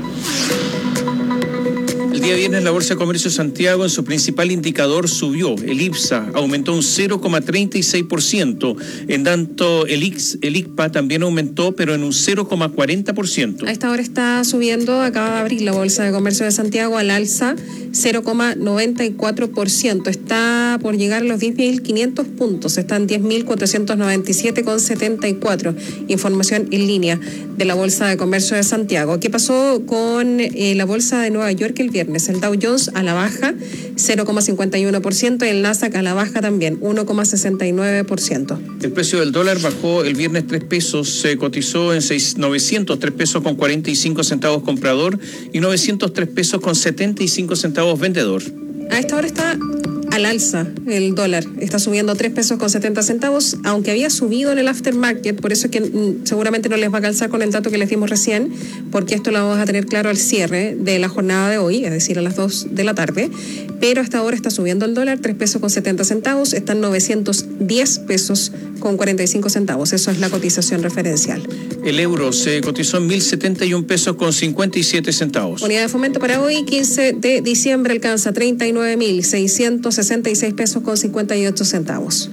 El día viernes la Bolsa de Comercio de Santiago en su principal indicador subió. El IPSA aumentó un cero coma treinta y seis por ciento. En tanto, el, I X, el I C P A también aumentó, pero en un cero coma cuarenta por ciento. A esta hora está subiendo, acaba de abrir la Bolsa de Comercio de Santiago al alza cero coma noventa y cuatro por ciento. Está por llegar a los diez mil quinientos puntos. Está en diez mil cuatrocientos noventa y siete coma setenta y cuatro. Información en línea de la Bolsa de Comercio de Santiago. ¿Qué pasó con eh, la Bolsa de Nueva York el viernes? El Dow Jones a la baja cero coma cincuenta y uno por ciento y el Nasdaq a la baja también uno coma sesenta y nueve por ciento. El precio del dólar bajó el viernes tres pesos, se cotizó en novecientos tres pesos con cuarenta y cinco centavos comprador y novecientos tres pesos con setenta y cinco centavos vendedor. A esta hora está al alza el dólar. Está subiendo tres pesos con setenta centavos, aunque había subido en el aftermarket, por eso es que mm, seguramente no les va a calzar con el dato que les dimos recién, porque esto lo vamos a tener claro al cierre de la jornada de hoy, es decir, a las dos de la tarde. Pero hasta ahora está subiendo el dólar, tres pesos con setenta centavos, están novecientos diez pesos con cuarenta y cinco centavos. Eso es la cotización referencial. El euro se cotizó en mil setenta y un pesos con cincuenta y siete centavos. Unidad de fomento para hoy, quince de diciembre, alcanza treinta y nueve mil seiscientos sesenta y seis pesos con cincuenta y ocho centavos.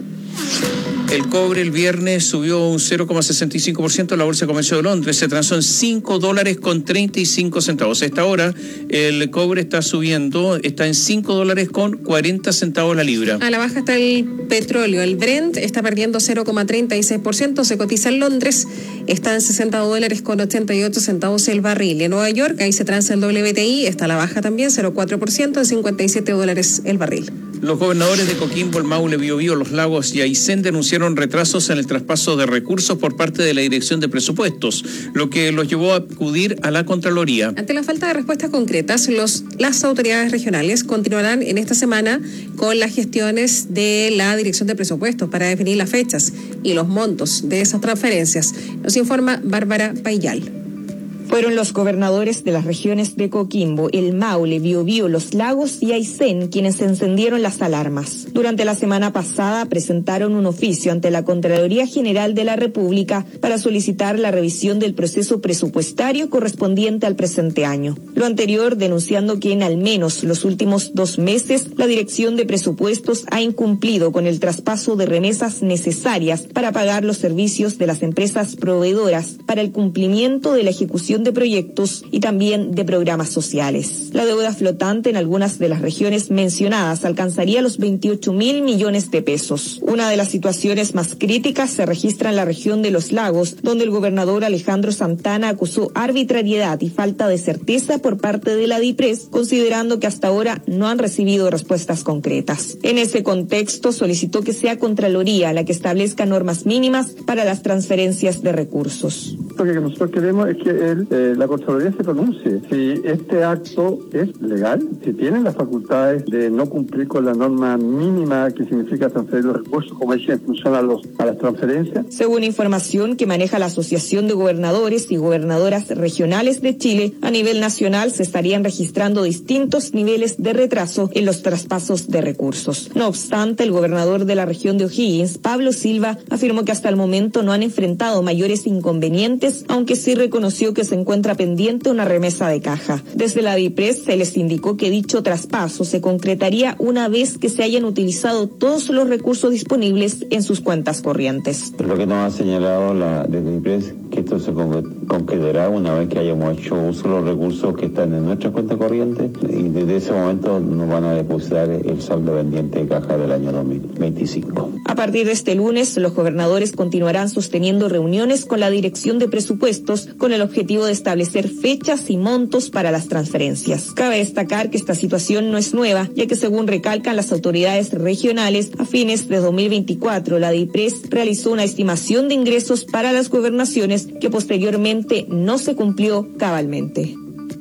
El cobre el viernes subió un cero coma sesenta y cinco por ciento en la Bolsa de Comercio de Londres. Se transó en cinco dólares con treinta y cinco centavos. A esta hora el cobre está subiendo, está en cinco dólares con cuarenta centavos la libra. A la baja está el petróleo. El Brent está perdiendo cero coma treinta y seis por ciento. Se cotiza en Londres. Está en sesenta dólares con ochenta y ocho centavos el barril. En Nueva York, ahí se transa el W T I. Está a la baja también, cero coma cuatro por ciento, en cincuenta y siete dólares el barril. Los gobernadores de Coquimbo, el Maule, Biobío, Los Lagos y Aysén denunciaron retrasos en el traspaso de recursos por parte de la Dirección de Presupuestos, lo que los llevó a acudir a la Contraloría. Ante la falta de respuestas concretas, los, las autoridades regionales continuarán en esta semana con las gestiones de la Dirección de Presupuestos para definir las fechas y los montos de esas transferencias. Nos informa Bárbara Payal. Fueron los gobernadores de las regiones de Coquimbo, el Maule, Biobío, Los Lagos y Aysén quienes encendieron las alarmas. Durante la semana pasada presentaron un oficio ante la Contraloría General de la República para solicitar la revisión del proceso presupuestario correspondiente al presente año. Lo anterior denunciando que en al menos los últimos dos meses la Dirección de Presupuestos ha incumplido con el traspaso de remesas necesarias para pagar los servicios de las empresas proveedoras para el cumplimiento de la ejecución de proyectos y también de programas sociales. La deuda flotante en algunas de las regiones mencionadas alcanzaría los veintiocho mil millones de pesos. Una de las situaciones más críticas se registra en la región de Los Lagos, donde el gobernador Alejandro Santana acusó arbitrariedad y falta de certeza por parte de la DIPRES, considerando que hasta ahora no han recibido respuestas concretas. En ese contexto solicitó que sea Contraloría la que establezca normas mínimas para las transferencias de recursos. Lo que nosotros queremos es que el Eh, la Contraloría se pronuncie si este acto es legal, si tienen las facultades de no cumplir con la norma mínima que significa transferir los recursos, como dice, en función a, los, a las transferencias. Según información que maneja la Asociación de Gobernadores y Gobernadoras Regionales de Chile, a nivel nacional se estarían registrando distintos niveles de retraso en los traspasos de recursos. No obstante, el gobernador de la región de O'Higgins, Pablo Silva, afirmó que hasta el momento no han enfrentado mayores inconvenientes, aunque sí reconoció que se encuentra pendiente una remesa de caja. Desde la DIPRES se les indicó que dicho traspaso se concretaría una vez que se hayan utilizado todos los recursos disponibles en sus cuentas corrientes. Lo que nos ha señalado la DIPRES que esto se concretará una vez que hayamos hecho uso de los recursos que están en nuestra cuenta corriente y desde ese momento nos van a depositar el saldo pendiente de caja del año dos mil veinticinco. A partir de este lunes, los gobernadores continuarán sosteniendo reuniones con la Dirección de Presupuestos con el objetivo de establecer fechas y montos para las transferencias. Cabe destacar que esta situación no es nueva, ya que según recalcan las autoridades regionales, a fines de dos mil veinticuatro la DIPRES realizó una estimación de ingresos para las gobernaciones que posteriormente no se cumplió cabalmente.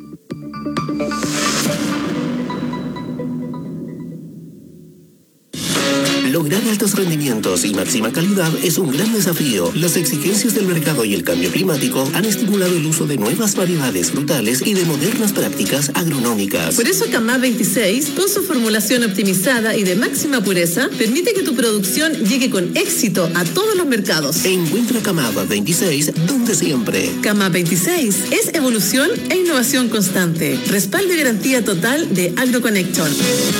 Lograr altos rendimientos y máxima calidad es un gran desafío. Las exigencias del mercado y el cambio climático han estimulado el uso de nuevas variedades frutales y de modernas prácticas agronómicas. Por eso Camá veintiséis, con su formulación optimizada y de máxima pureza, permite que tu producción llegue con éxito a todos los mercados. Encuentra Camá veintiséis donde siempre. Camá veintiséis es evolución e innovación constante. Respaldo y garantía total de AgroConnector.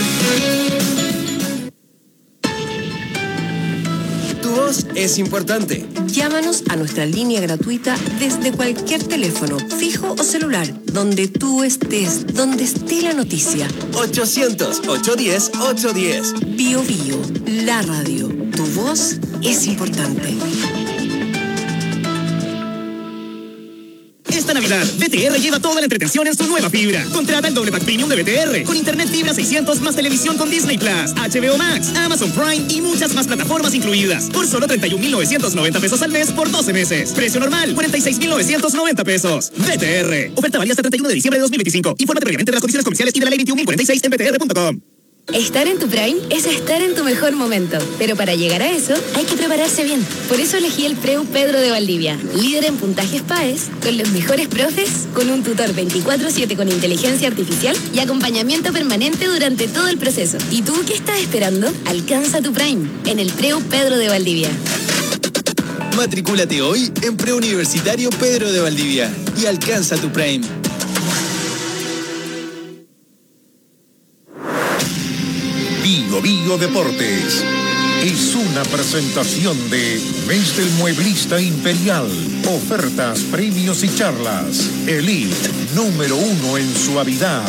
Es importante. Llámanos a nuestra línea gratuita desde cualquier teléfono, fijo o celular, donde tú estés, donde esté la noticia. ochocientos, ochocientos diez, ochocientos diez. Bio Bio, la radio. Tu voz es importante. Esta Navidad, B T R lleva toda la entretención en su nueva fibra. Contrata el doble pack premium de B T R con internet fibra seiscientos más televisión con Disney Plus, H B O Max, Amazon Prime y muchas más plataformas incluidas. Por solo treinta y un mil novecientos noventa pesos al mes por doce meses. Precio normal, cuarenta y seis mil novecientos noventa pesos. B T R. Oferta válida hasta treinta y uno de diciembre de dos mil veinticinco. Infórmate previamente de las condiciones comerciales y de la ley veintiún mil cuarenta y seis en b t r punto com. Estar en tu prime es estar en tu mejor momento, pero para llegar a eso hay que prepararse bien. Por eso elegí el Preu Pedro de Valdivia, líder en puntajes P A E S, con los mejores profes, con un tutor veinticuatro siete con inteligencia artificial y acompañamiento permanente durante todo el proceso. ¿Y tú qué estás esperando? Alcanza tu prime en el Preu Pedro de Valdivia. Matricúlate hoy en Preuniversitario Pedro de Valdivia y alcanza tu prime. Bio Bio Deportes es una presentación de Mes del Mueblista Imperial. Ofertas, premios y charlas. Elite, número uno en suavidad.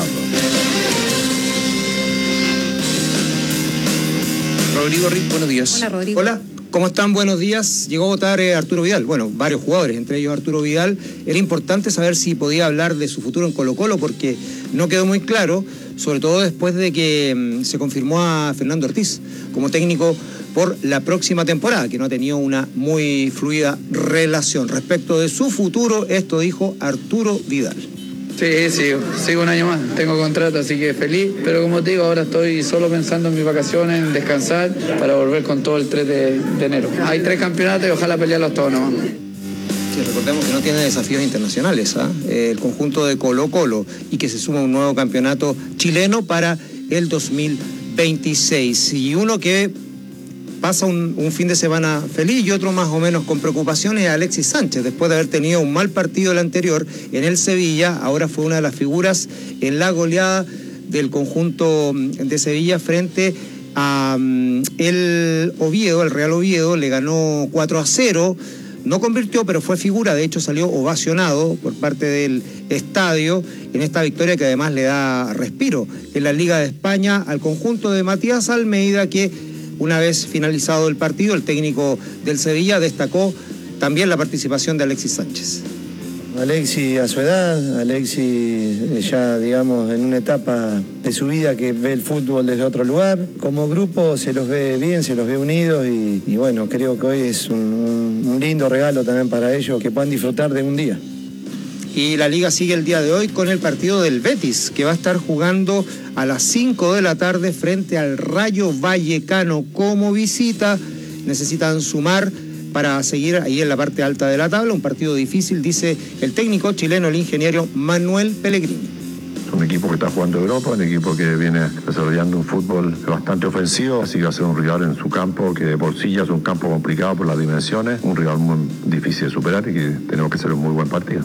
Rodrigo Rick, buenos días. Hola, Rodrigo. Hola. ¿Cómo están? Buenos días. Llegó a votar eh, Arturo Vidal. Bueno, varios jugadores, entre ellos Arturo Vidal. Era importante saber si podía hablar de su futuro en Colo-Colo porque no quedó muy claro, sobre todo después de que mm, se confirmó a Fernando Ortiz como técnico por la próxima temporada, que no ha tenido una muy fluida relación. Respecto de su futuro, esto dijo Arturo Vidal. Sí, sigo, sigo un año más, tengo contrato, así que feliz, pero como te digo, ahora estoy solo pensando en mis vacaciones, en descansar, para volver con todo el tres de, de enero. Hay tres campeonatos y ojalá pelearlos todos nomás. Sí, recordemos que no tiene desafíos internacionales, ¿ah? ¿eh? El conjunto de Colo-Colo, y que se suma un nuevo campeonato chileno para el dos mil veintiséis. Y uno que pasa un, un fin de semana feliz y otro más o menos con preocupaciones, Alexis Sánchez, después de haber tenido un mal partido el anterior en el Sevilla, ahora fue una de las figuras en la goleada del conjunto de Sevilla frente a um, el Oviedo, el Real Oviedo, le ganó cuatro a cero, no convirtió, pero fue figura, de hecho salió ovacionado por parte del estadio en esta victoria que además le da respiro en la Liga de España al conjunto de Matías Almeida, que una vez finalizado el partido, el técnico del Sevilla destacó también la participación de Alexis Sánchez. Alexis a su edad, Alexis ya digamos en una etapa de su vida que ve el fútbol desde otro lugar. Como grupo se los ve bien, se los ve unidos y, y bueno, creo que hoy es un, un, un lindo regalo también para ellos que puedan disfrutar de un día. Y la Liga sigue el día de hoy con el partido del Betis, que va a estar jugando a las cinco de la tarde frente al Rayo Vallecano como visita. Necesitan sumar para seguir ahí en la parte alta de la tabla. Un partido difícil, dice el técnico chileno, el ingeniero Manuel Pellegrini. Un equipo que está jugando Europa, un equipo que viene desarrollando un fútbol bastante ofensivo, así que va a ser un rival en su campo que de por sí ya es un campo complicado por las dimensiones, un rival muy difícil de superar y que tenemos que hacer un muy buen partido.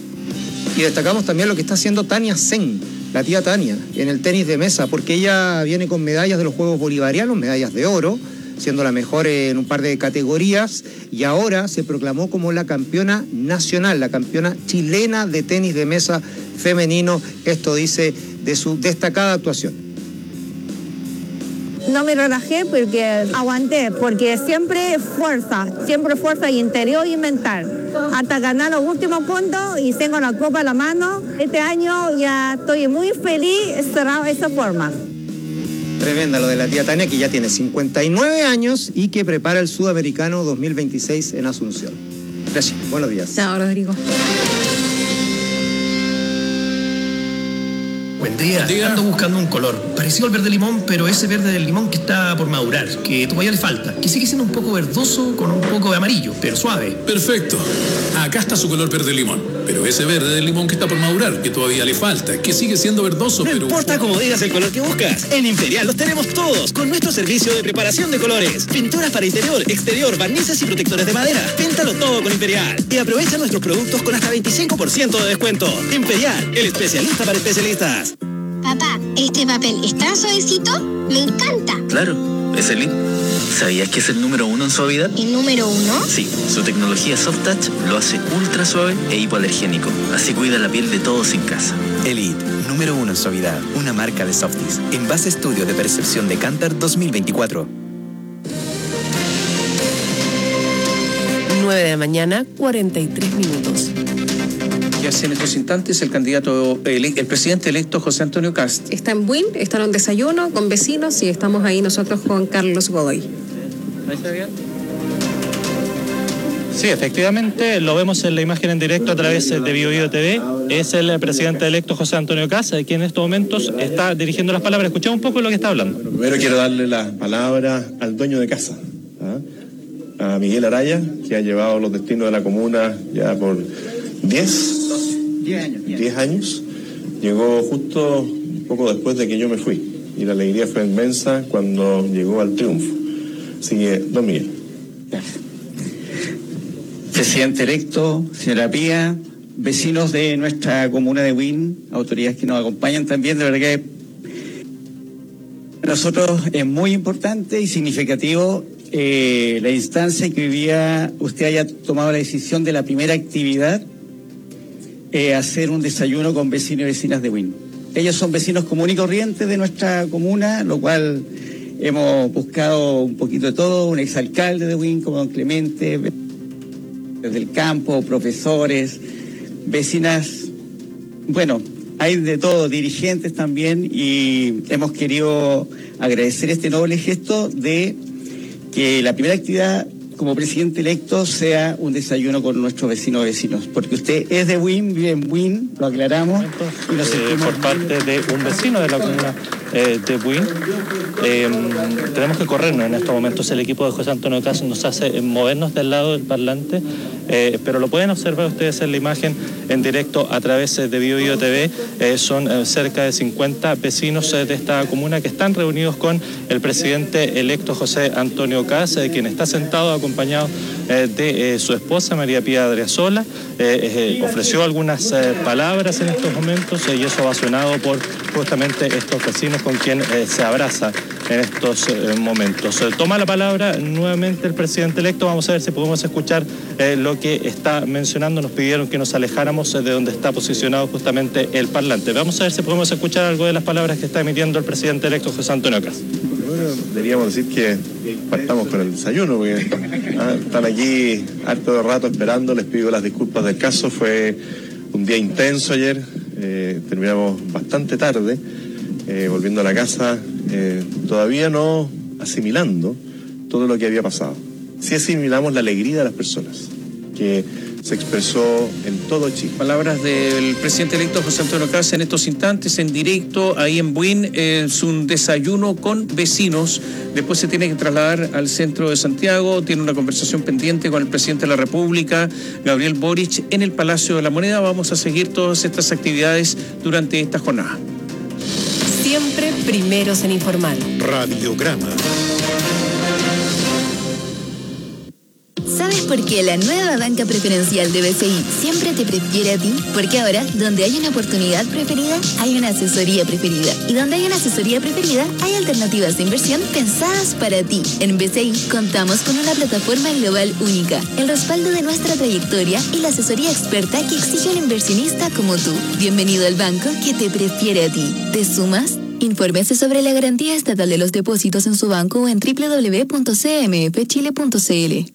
Y destacamos también lo que está haciendo Tania Sen, la tía Tania, en el tenis de mesa, porque ella viene con medallas de los Juegos Bolivarianos, medallas de oro, siendo la mejor en un par de categorías, y ahora se proclamó como la campeona nacional, la campeona chilena de tenis de mesa femenino. Esto dice de su destacada actuación. No me relajé porque aguanté, porque siempre fuerza, siempre fuerza interior y mental, hasta ganar los últimos puntos y tengo la copa en la mano. Este año ya estoy muy feliz cerrado de esa forma. Tremenda lo de la tía Tania, que ya tiene cincuenta y nueve años y que prepara el Sudamericano dos mil veintiséis en Asunción. Gracias, buenos días. Chao, Rodrigo. Buen día. Buen día. Ando buscando un color parecido al verde limón, pero ese verde del limón que está por madurar, que todavía le falta, que sigue siendo un poco verdoso con un poco de amarillo, pero suave. Perfecto. Acá está su color verde limón, pero ese verde del limón que está por madurar, que todavía le falta, que sigue siendo verdoso, no pero... No importa cómo digas el color que buscas, en Imperial los tenemos todos, con nuestro servicio de preparación de colores. Pinturas para interior, exterior, barnices y protectores de madera. Píntalo todo con Imperial. Y aprovecha nuestros productos con hasta veinticinco por ciento de descuento. Imperial, el especialista para especialistas. Papá, ¿este papel está suavecito? Me encanta. Claro, es Elite. ¿Sabías que es el número uno en suavidad? ¿El número uno? Sí, su tecnología Soft Touch lo hace ultra suave e hipoalergénico. Así cuida la piel de todos en casa. Elite, número uno en suavidad, una marca de Softies. En base estudio de percepción de Kantar dos mil veinticuatro. nueve de la mañana, cuarenta y tres minutos. Y hace en estos instantes el candidato, el, el presidente electo José Antonio Kast. Está en Buin, está en un desayuno con vecinos y estamos ahí nosotros con Carlos Godoy. ¿Ahí está bien? Sí, efectivamente, lo vemos en la imagen en directo a través de Bio Bio T V. Es el presidente electo José Antonio Kast, quien en estos momentos está dirigiendo las palabras. Escuchamos un poco lo que está hablando. Bueno, primero quiero darle la palabra al dueño de casa, ¿ah? A Miguel Araya, que ha llevado los destinos de la comuna ya por diez años. Llegó justo un poco después de que yo me fui, y la alegría fue inmensa cuando llegó al triunfo. Así que, don Miguel. Presidente electo, señora Pía, vecinos de nuestra comuna de Buin, autoridades que nos acompañan también, de verdad que para nosotros es muy importante y significativo eh, la instancia que hoy día usted haya tomado la decisión de la primera actividad, eh, hacer un desayuno con vecinos y vecinas de Buin. Ellos son vecinos comunes y corrientes de nuestra comuna, lo cual hemos buscado un poquito de todo, un exalcalde de Buin como don Clemente, del campo, profesores, vecinas, bueno, hay de todo, dirigentes también, y hemos querido agradecer este noble gesto de que la primera actividad como presidente electo sea un desayuno con nuestros vecinos y vecinos, porque usted es de Buin, vive en Buin, lo aclaramos. Y nos eh, por parte de un vecino de la comuna eh, de Buin. Eh, tenemos que corrernos en estos momentos. El equipo de José Antonio Kast nos hace movernos del lado del parlante, eh, pero lo pueden observar ustedes en la imagen en directo a través de Bio Bio T V. Eh, son eh, cerca de cincuenta vecinos eh, de esta comuna que están reunidos con el presidente electo José Antonio Kast, eh, quien está sentado acompañado eh, de eh, su esposa María Pía Adriasola. Eh, eh, ofreció algunas eh, palabras en estos momentos eh, y eso ovacionado por justamente estos vecinos con quien eh, se abraza en estos eh, momentos. Eh, toma la palabra nuevamente el presidente electo. Vamos a ver si podemos escuchar eh, lo que está mencionando. Nos pidieron que nos alejáramos eh, de donde está posicionado justamente el parlante. Vamos a ver si podemos escuchar algo de las palabras que está emitiendo el presidente electo José Antonio Kast. Bueno, deberíamos decir que partamos con el desayuno, porque ah, están aquí harto de rato esperando. Les pido las disculpas del caso. Fue un día intenso ayer. Eh, terminamos bastante tarde, eh, volviendo a la casa, eh, todavía no asimilando todo lo que había pasado. Sí asimilamos la alegría de las personas, que se expresó en todo Chile. Palabras del presidente electo José Antonio Kast en estos instantes, en directo, ahí en Buin. Es un desayuno con vecinos. Después se tiene que trasladar al centro de Santiago. Tiene una conversación pendiente con el presidente de la República, Gabriel Boric, en el Palacio de la Moneda. Vamos a seguir todas estas actividades durante esta jornada. Siempre primeros en informar. Radiograma. ¿Sabes por qué la nueva banca preferencial de B C I siempre te prefiere a ti? Porque ahora, donde hay una oportunidad preferida, hay una asesoría preferida. Y donde hay una asesoría preferida, hay alternativas de inversión pensadas para ti. En B C I contamos con una plataforma global única, el respaldo de nuestra trayectoria y la asesoría experta que exige al inversionista como tú. Bienvenido al banco que te prefiere a ti. ¿Te sumas? Infórmese sobre la garantía estatal de los depósitos en su banco o en doble u doble u doble u punto c m f chile punto c l.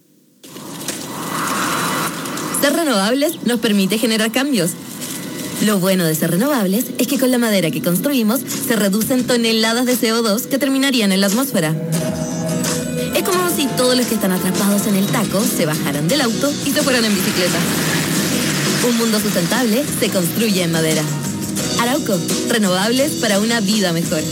Ser renovables nos permite generar cambios. Lo bueno de ser renovables es que con la madera que construimos se reducen toneladas de C O dos que terminarían en la atmósfera. Es como si todos los que están atrapados en el taco se bajaran del auto y se fueran en bicicleta. Un mundo sustentable se construye en madera. Arauco, renovables para una vida mejor.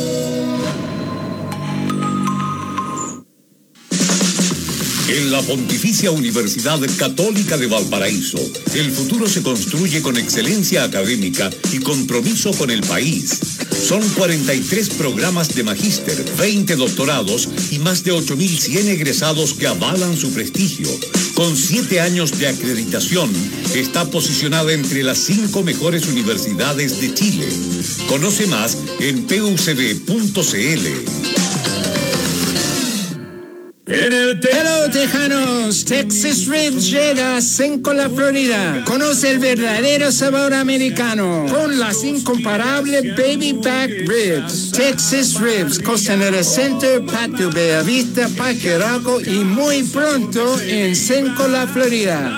En la Pontificia Universidad Católica de Valparaíso, el futuro se construye con excelencia académica y compromiso con el país. Son cuarenta y tres programas de magíster, veinte doctorados y más de ocho mil cien egresados que avalan su prestigio. Con siete años de acreditación, está posicionada entre las cinco mejores universidades de Chile. Conoce más en p u c b punto c l. Hello, tejanos. Texas Ribs llega a Sencola, Florida. Conoce el verdadero sabor americano con las incomparables Baby Back Ribs. Texas Ribs, Costanera Center, Patio Bellavista, Parque Arauco y muy pronto en Sencola, Florida.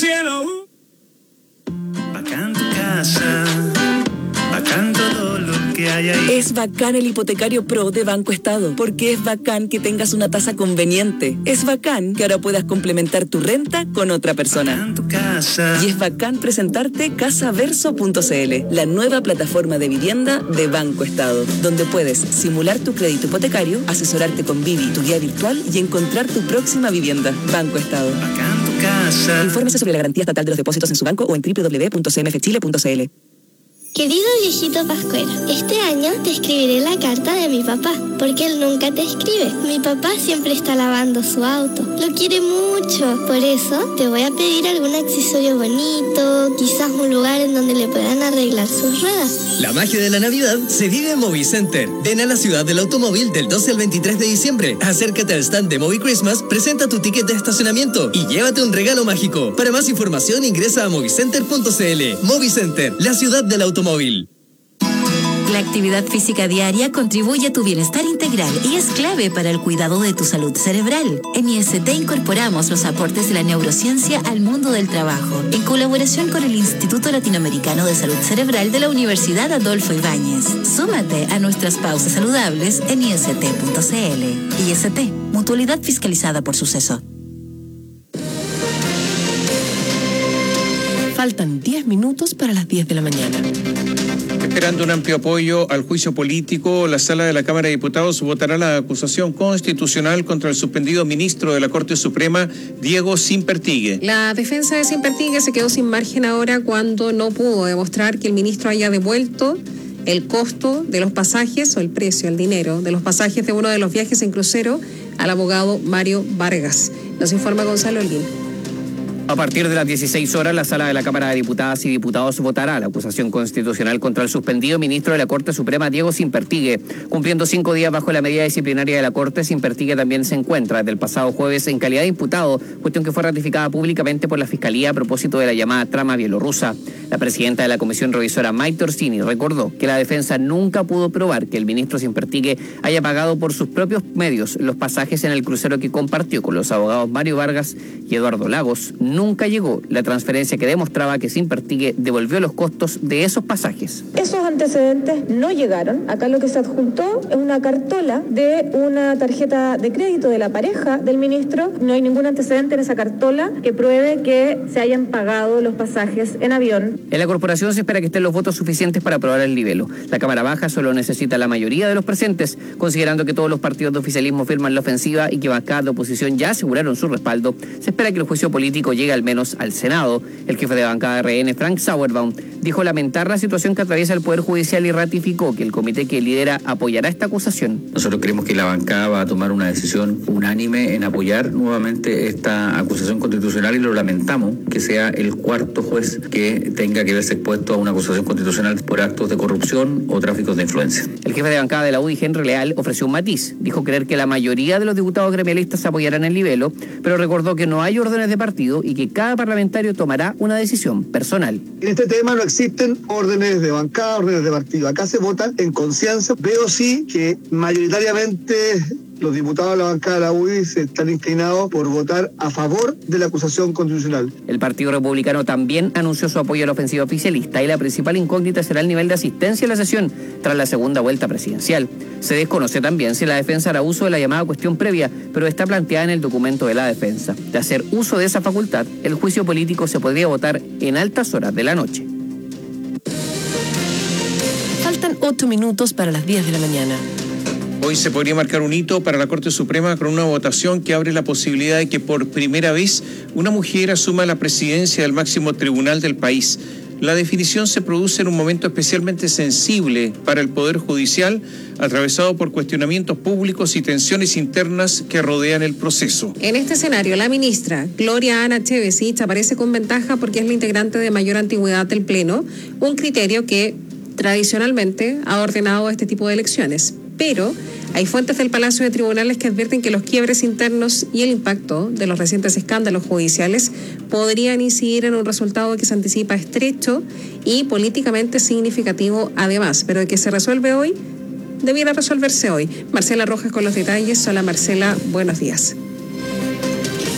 Bacán tu casa, bacán todo lo que hay ahí. Es bacán el hipotecario Pro de Banco Estado, porque es bacán que tengas una tasa conveniente. Es bacán que ahora puedas complementar tu renta con otra persona. Tu casa. Y es bacán presentarte casaverso punto c l, la nueva plataforma de vivienda de Banco Estado, donde puedes simular tu crédito hipotecario, asesorarte con Vivi, tu guía virtual, y encontrar tu próxima vivienda. Banco Estado. Bacán tu casa. Infórmese sobre la garantía estatal de los depósitos en su banco o en doble u doble u doble u punto c m f chile punto c l. Querido viejito Pascuero, este año te escribiré la carta de mi papá, porque él nunca te escribe. Mi papá siempre está lavando su auto, lo quiere mucho. Por eso te voy a pedir algún accesorio bonito, quizás un lugar en donde le puedan arreglar sus ruedas. La magia de la Navidad se vive en Movicenter. Ven a la ciudad del automóvil del doce al veintitrés de diciembre. Acércate al stand de Movi Christmas, presenta tu ticket de estacionamiento y llévate un regalo mágico. Para más información ingresa a movicenter punto c l. Movicenter, la ciudad del automóvil. La actividad física diaria contribuye a tu bienestar integral y es clave para el cuidado de tu salud cerebral. En I S T incorporamos los aportes de la neurociencia al mundo del trabajo, en colaboración con el Instituto Latinoamericano de Salud Cerebral de la Universidad Adolfo Ibáñez. Súmate a nuestras pausas saludables en i s t punto c l. I S T, mutualidad fiscalizada por Suceso. Faltan diez minutos para las diez de la mañana. Esperando un amplio apoyo al juicio político, la Sala de la Cámara de Diputados votará la acusación constitucional contra el suspendido ministro de la Corte Suprema, Diego Simpertigue. La defensa de Simpertigue se quedó sin margen ahora cuando no pudo demostrar que el ministro haya devuelto el costo de los pasajes o el precio, el dinero de los pasajes de uno de los viajes en crucero al abogado Mario Vargas. Nos informa Gonzalo Holguín. A partir de las dieciséis horas, la Sala de la Cámara de Diputadas y Diputados votará la acusación constitucional contra el suspendido ministro de la Corte Suprema, Diego Simpertigue. Cumpliendo cinco días bajo la medida disciplinaria de la Corte, Simpertigue también se encuentra desde el pasado jueves en calidad de imputado, cuestión que fue ratificada públicamente por la Fiscalía a propósito de la llamada trama bielorrusa. La presidenta de la Comisión Revisora, Maite Orsini, recordó que la defensa nunca pudo probar que el ministro Simpertigue haya pagado por sus propios medios los pasajes en el crucero que compartió con los abogados Mario Vargas y Eduardo Lagos. Nunca llegó la transferencia que demostraba que Simpertigue devolvió los costos de esos pasajes. Esos antecedentes no llegaron. Acá lo que se adjuntó es una cartola de una tarjeta de crédito de la pareja del ministro. No hay ningún antecedente en esa cartola que pruebe que se hayan pagado los pasajes en avión. En la corporación se espera que estén los votos suficientes para aprobar el libelo. La Cámara Baja solo necesita la mayoría de los presentes, considerando que todos los partidos de oficialismo firman la ofensiva y que bancadas de oposición ya aseguraron su respaldo. Se espera que el juicio político llegue al menos al Senado. El jefe de bancada de R N, Frank Sauerbaum, dijo lamentar la situación que atraviesa el Poder Judicial y ratificó que el comité que lidera apoyará esta acusación. Nosotros creemos que la bancada va a tomar una decisión unánime en apoyar nuevamente esta acusación constitucional y lo lamentamos que sea el cuarto juez que tenga que verse expuesto a una acusación constitucional por actos de corrupción o tráficos de influencia. El jefe de bancada de la U D I, Henry Leal, ofreció un matiz. Dijo creer que la mayoría de los diputados gremialistas apoyarán el libelo, pero recordó que no hay órdenes de partido y que cada parlamentario tomará una decisión personal. En este tema no existen órdenes de bancada, órdenes de partido. Acá se vota en conciencia. Veo sí que mayoritariamente los diputados de la bancada de la U D I se están inclinados por votar a favor de la acusación constitucional. El Partido Republicano también anunció su apoyo a la ofensiva oficialista y la principal incógnita será el nivel de asistencia a la sesión tras la segunda vuelta presidencial. Se desconoce también si la defensa hará uso de la llamada cuestión previa, pero está planteada en el documento de la defensa. De hacer uso de esa facultad, el juicio político se podría votar en altas horas de la noche. Faltan ocho minutos para las diez de la mañana. Hoy se podría marcar un hito para la Corte Suprema con una votación que abre la posibilidad de que por primera vez una mujer asuma la presidencia del máximo tribunal del país. La definición se produce en un momento especialmente sensible para el Poder Judicial, atravesado por cuestionamientos públicos y tensiones internas que rodean el proceso. En este escenario, la ministra Gloria Ana Chevesich aparece con ventaja porque es la integrante de mayor antigüedad del Pleno, un criterio que tradicionalmente ha ordenado este tipo de elecciones. Pero hay fuentes del Palacio de Tribunales que advierten que los quiebres internos y el impacto de los recientes escándalos judiciales podrían incidir en un resultado que se anticipa estrecho y políticamente significativo además, pero de que se resuelve hoy, debiera resolverse hoy. Marcela Rojas con los detalles. Hola Marcela, buenos días.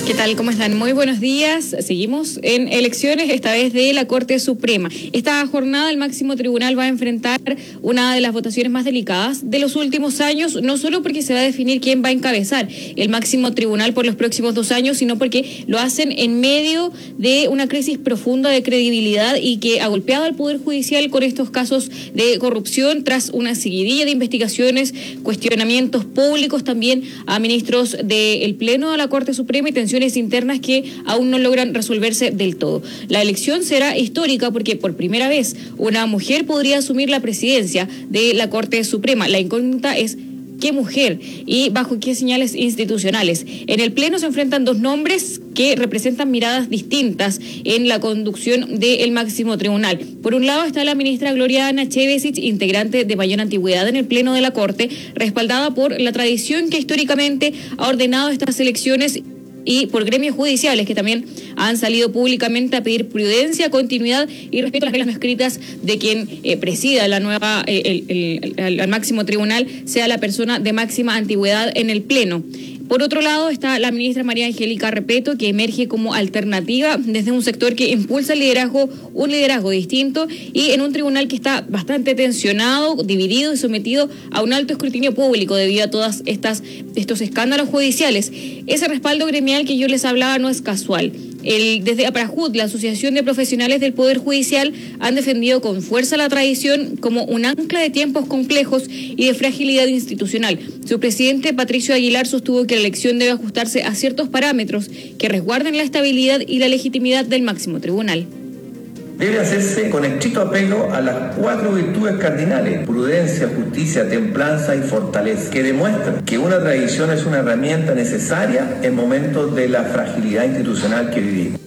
¿Qué tal? ¿Cómo están? Muy buenos días. Seguimos en elecciones, esta vez de la Corte Suprema. Esta jornada el máximo tribunal va a enfrentar una de las votaciones más delicadas de los últimos años, no solo porque se va a definir quién va a encabezar el máximo tribunal por los próximos dos años, sino porque lo hacen en medio de una crisis profunda de credibilidad y que ha golpeado al Poder Judicial con estos casos de corrupción tras una seguidilla de investigaciones, cuestionamientos públicos también a ministros del Pleno de la Corte Suprema y tensiones internas que aún no logran resolverse del todo. La elección será histórica porque por primera vez una mujer podría asumir la presidencia de la Corte Suprema. La incógnita es ¿qué mujer y bajo qué señales institucionales? En el Pleno se enfrentan dos nombres que representan miradas distintas en la conducción del máximo tribunal. Por un lado está la ministra Gloriana Chevesic, integrante de mayor antigüedad en el Pleno de la Corte, respaldada por la tradición que históricamente ha ordenado estas elecciones y por gremios judiciales que también han salido públicamente a pedir prudencia, continuidad y respeto a las reglas no escritas de quien eh, presida la nueva, eh, el, el, el, el máximo tribunal, sea la persona de máxima antigüedad en el Pleno. Por otro lado está la ministra María Angélica Repeto, que emerge como alternativa desde un sector que impulsa el liderazgo, un liderazgo distinto y en un tribunal que está bastante tensionado, dividido y sometido a un alto escrutinio público debido a todas estas estos escándalos judiciales. Ese respaldo gremial que yo les hablaba no es casual. El, desde APRAJUD, la Asociación de Profesionales del Poder Judicial, han defendido con fuerza la tradición como un ancla de tiempos complejos y de fragilidad institucional. Su presidente, Patricio Aguilar, sostuvo que la elección debe ajustarse a ciertos parámetros que resguarden la estabilidad y la legitimidad del máximo tribunal. Debe hacerse con estricto apego a las cuatro virtudes cardinales: prudencia, justicia, templanza y fortaleza, que demuestran que una tradición es una herramienta necesaria en momentos de la fragilidad institucional que vivimos.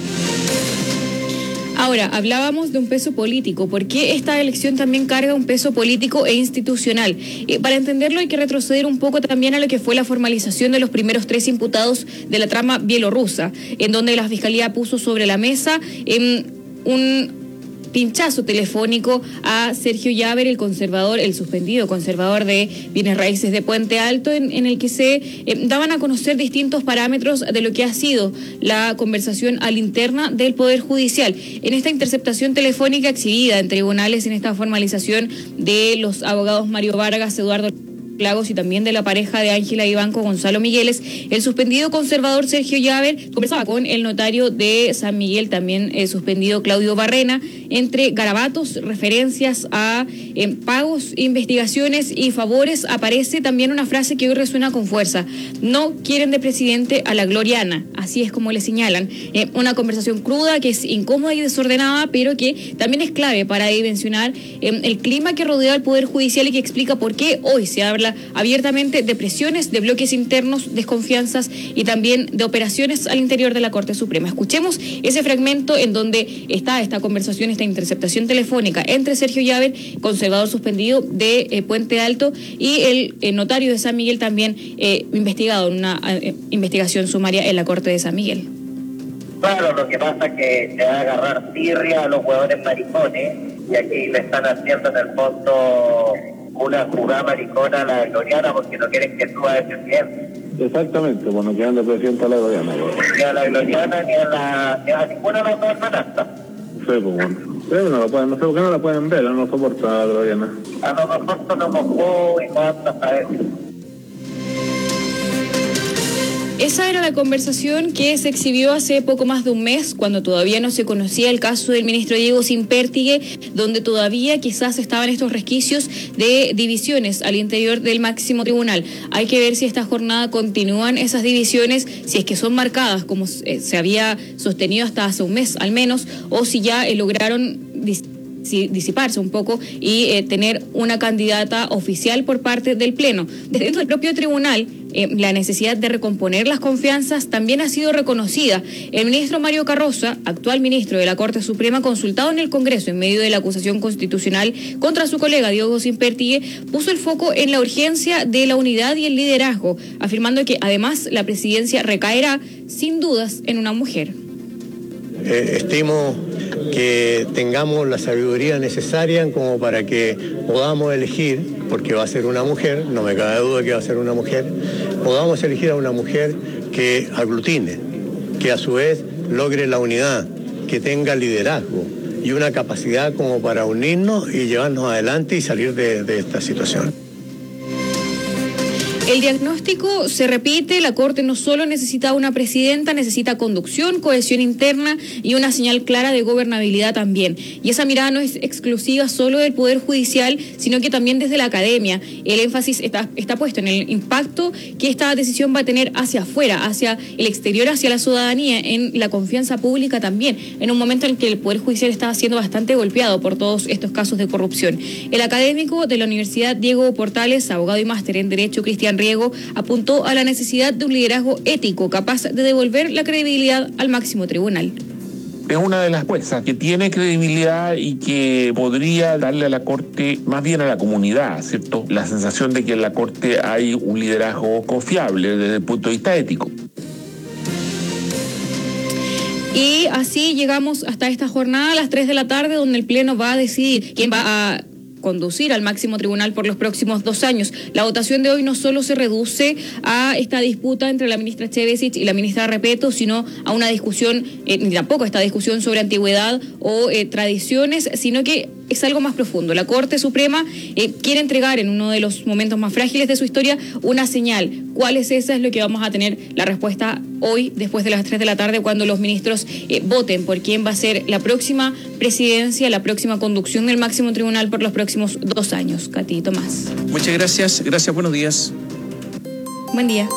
Ahora, hablábamos de un peso político. ¿Por qué esta elección también carga un peso político e institucional? Eh, para entenderlo hay que retroceder un poco también a lo que fue la formalización de los primeros tres imputados de la trama bielorrusa, en donde la Fiscalía puso sobre la mesa eh, un pinchazo telefónico a Sergio Llaver, el conservador, el suspendido conservador de bienes raíces de Puente Alto, en, en el que se eh, daban a conocer distintos parámetros de lo que ha sido la conversación a la interna del Poder Judicial. En esta interceptación telefónica exhibida en tribunales, en esta formalización de los abogados Mario Vargas, Eduardo Lagos y también de la pareja de Ángela Ibanco, Gonzalo Migueles, el suspendido conservador Sergio Llaver conversaba con el notario de San Miguel, también eh, suspendido Claudio Barrena, entre garabatos, referencias a eh, pagos, investigaciones y favores. Aparece también una frase que hoy resuena con fuerza: no quieren de presidente a la Gloriana, así es como le señalan. Eh, una conversación cruda que es incómoda y desordenada, pero que también es clave para dimensionar eh, el clima que rodea al Poder Judicial y que explica por qué hoy se habla abiertamente de presiones, de bloques internos, desconfianzas y también de operaciones al interior de la Corte Suprema. Escuchemos ese fragmento en donde está esta conversación, esta interceptación telefónica entre Sergio Llaver, conservador suspendido de eh, Puente Alto, y el eh, notario de San Miguel, también eh, investigado en una eh, investigación sumaria en la Corte de San Miguel. Claro, lo que pasa es que se va a agarrar tirria a los huevones maricones y aquí le están haciendo en el fondo una jugada maricona a la Gloriana porque no quieren que suba de presidente. Exactamente, pues no quieren de presidente a la Gloriana. Pues. Ni a la Gloriana ni a, la, ni a ninguna de las dos hermanastas. Sí, pues bueno. Pero no, la pueden, no sé por qué no la pueden ver, no soporta a la Gloriana. A lo mejor no mojó y cuántas a ver. Esa era la conversación que se exhibió hace poco más de un mes, cuando todavía no se conocía el caso del ministro Diego Simpértigue, donde todavía quizás estaban estos resquicios de divisiones al interior del máximo tribunal. Hay que ver si esta jornada continúan esas divisiones, si es que son marcadas como se había sostenido hasta hace un mes al menos, o si ya eh, lograron disiparse un poco y eh, tener una candidata oficial por parte del Pleno. Desde dentro del propio tribunal, eh, la necesidad de recomponer las confianzas también ha sido reconocida. El ministro Mario Carroza, actual ministro de la Corte Suprema, consultado en el Congreso en medio de la acusación constitucional contra su colega Diego Simpértigue, puso el foco en la urgencia de la unidad y el liderazgo, afirmando que además la presidencia recaerá sin dudas en una mujer. Eh, estimo que tengamos la sabiduría necesaria como para que podamos elegir, porque va a ser una mujer, no me cabe duda que va a ser una mujer, podamos elegir a una mujer que aglutine, que a su vez logre la unidad, que tenga liderazgo y una capacidad como para unirnos y llevarnos adelante y salir de, de esta situación. El diagnóstico se repite, la Corte no solo necesita una presidenta, necesita conducción, cohesión interna y una señal clara de gobernabilidad también. Y esa mirada no es exclusiva solo del Poder Judicial, sino que también desde la academia. El énfasis está, está puesto en el impacto que esta decisión va a tener hacia afuera, hacia el exterior, hacia la ciudadanía, en la confianza pública también, en un momento en el que el Poder Judicial estaba siendo bastante golpeado por todos estos casos de corrupción. El académico de la Universidad Diego Portales, abogado y máster en Derecho, Cristian Riego, apuntó a la necesidad de un liderazgo ético capaz de devolver la credibilidad al máximo tribunal. Es una de las fuerzas que tiene credibilidad y que podría darle a la Corte, más bien a la comunidad, ¿cierto?, la sensación de que en la Corte hay un liderazgo confiable desde el punto de vista ético. Y así llegamos hasta esta jornada a las tres de la tarde, donde el Pleno va a decidir quién va a conducir al máximo tribunal por los próximos dos años. La votación de hoy no solo se reduce a esta disputa entre la ministra Chevesic y la ministra Repeto, sino a una discusión, eh, ni tampoco esta discusión sobre antigüedad o eh, tradiciones, sino que es algo más profundo. La Corte Suprema eh, quiere entregar en uno de los momentos más frágiles de su historia una señal. ¿Cuál es esa? Es lo que vamos a tener la respuesta hoy, después de las tres de la tarde, cuando los ministros eh, voten por quién va a ser la próxima presidencia, la próxima conducción del máximo tribunal por los próximos dos años. Cati, Tomás. Muchas gracias. Gracias, buenos días. Buen día.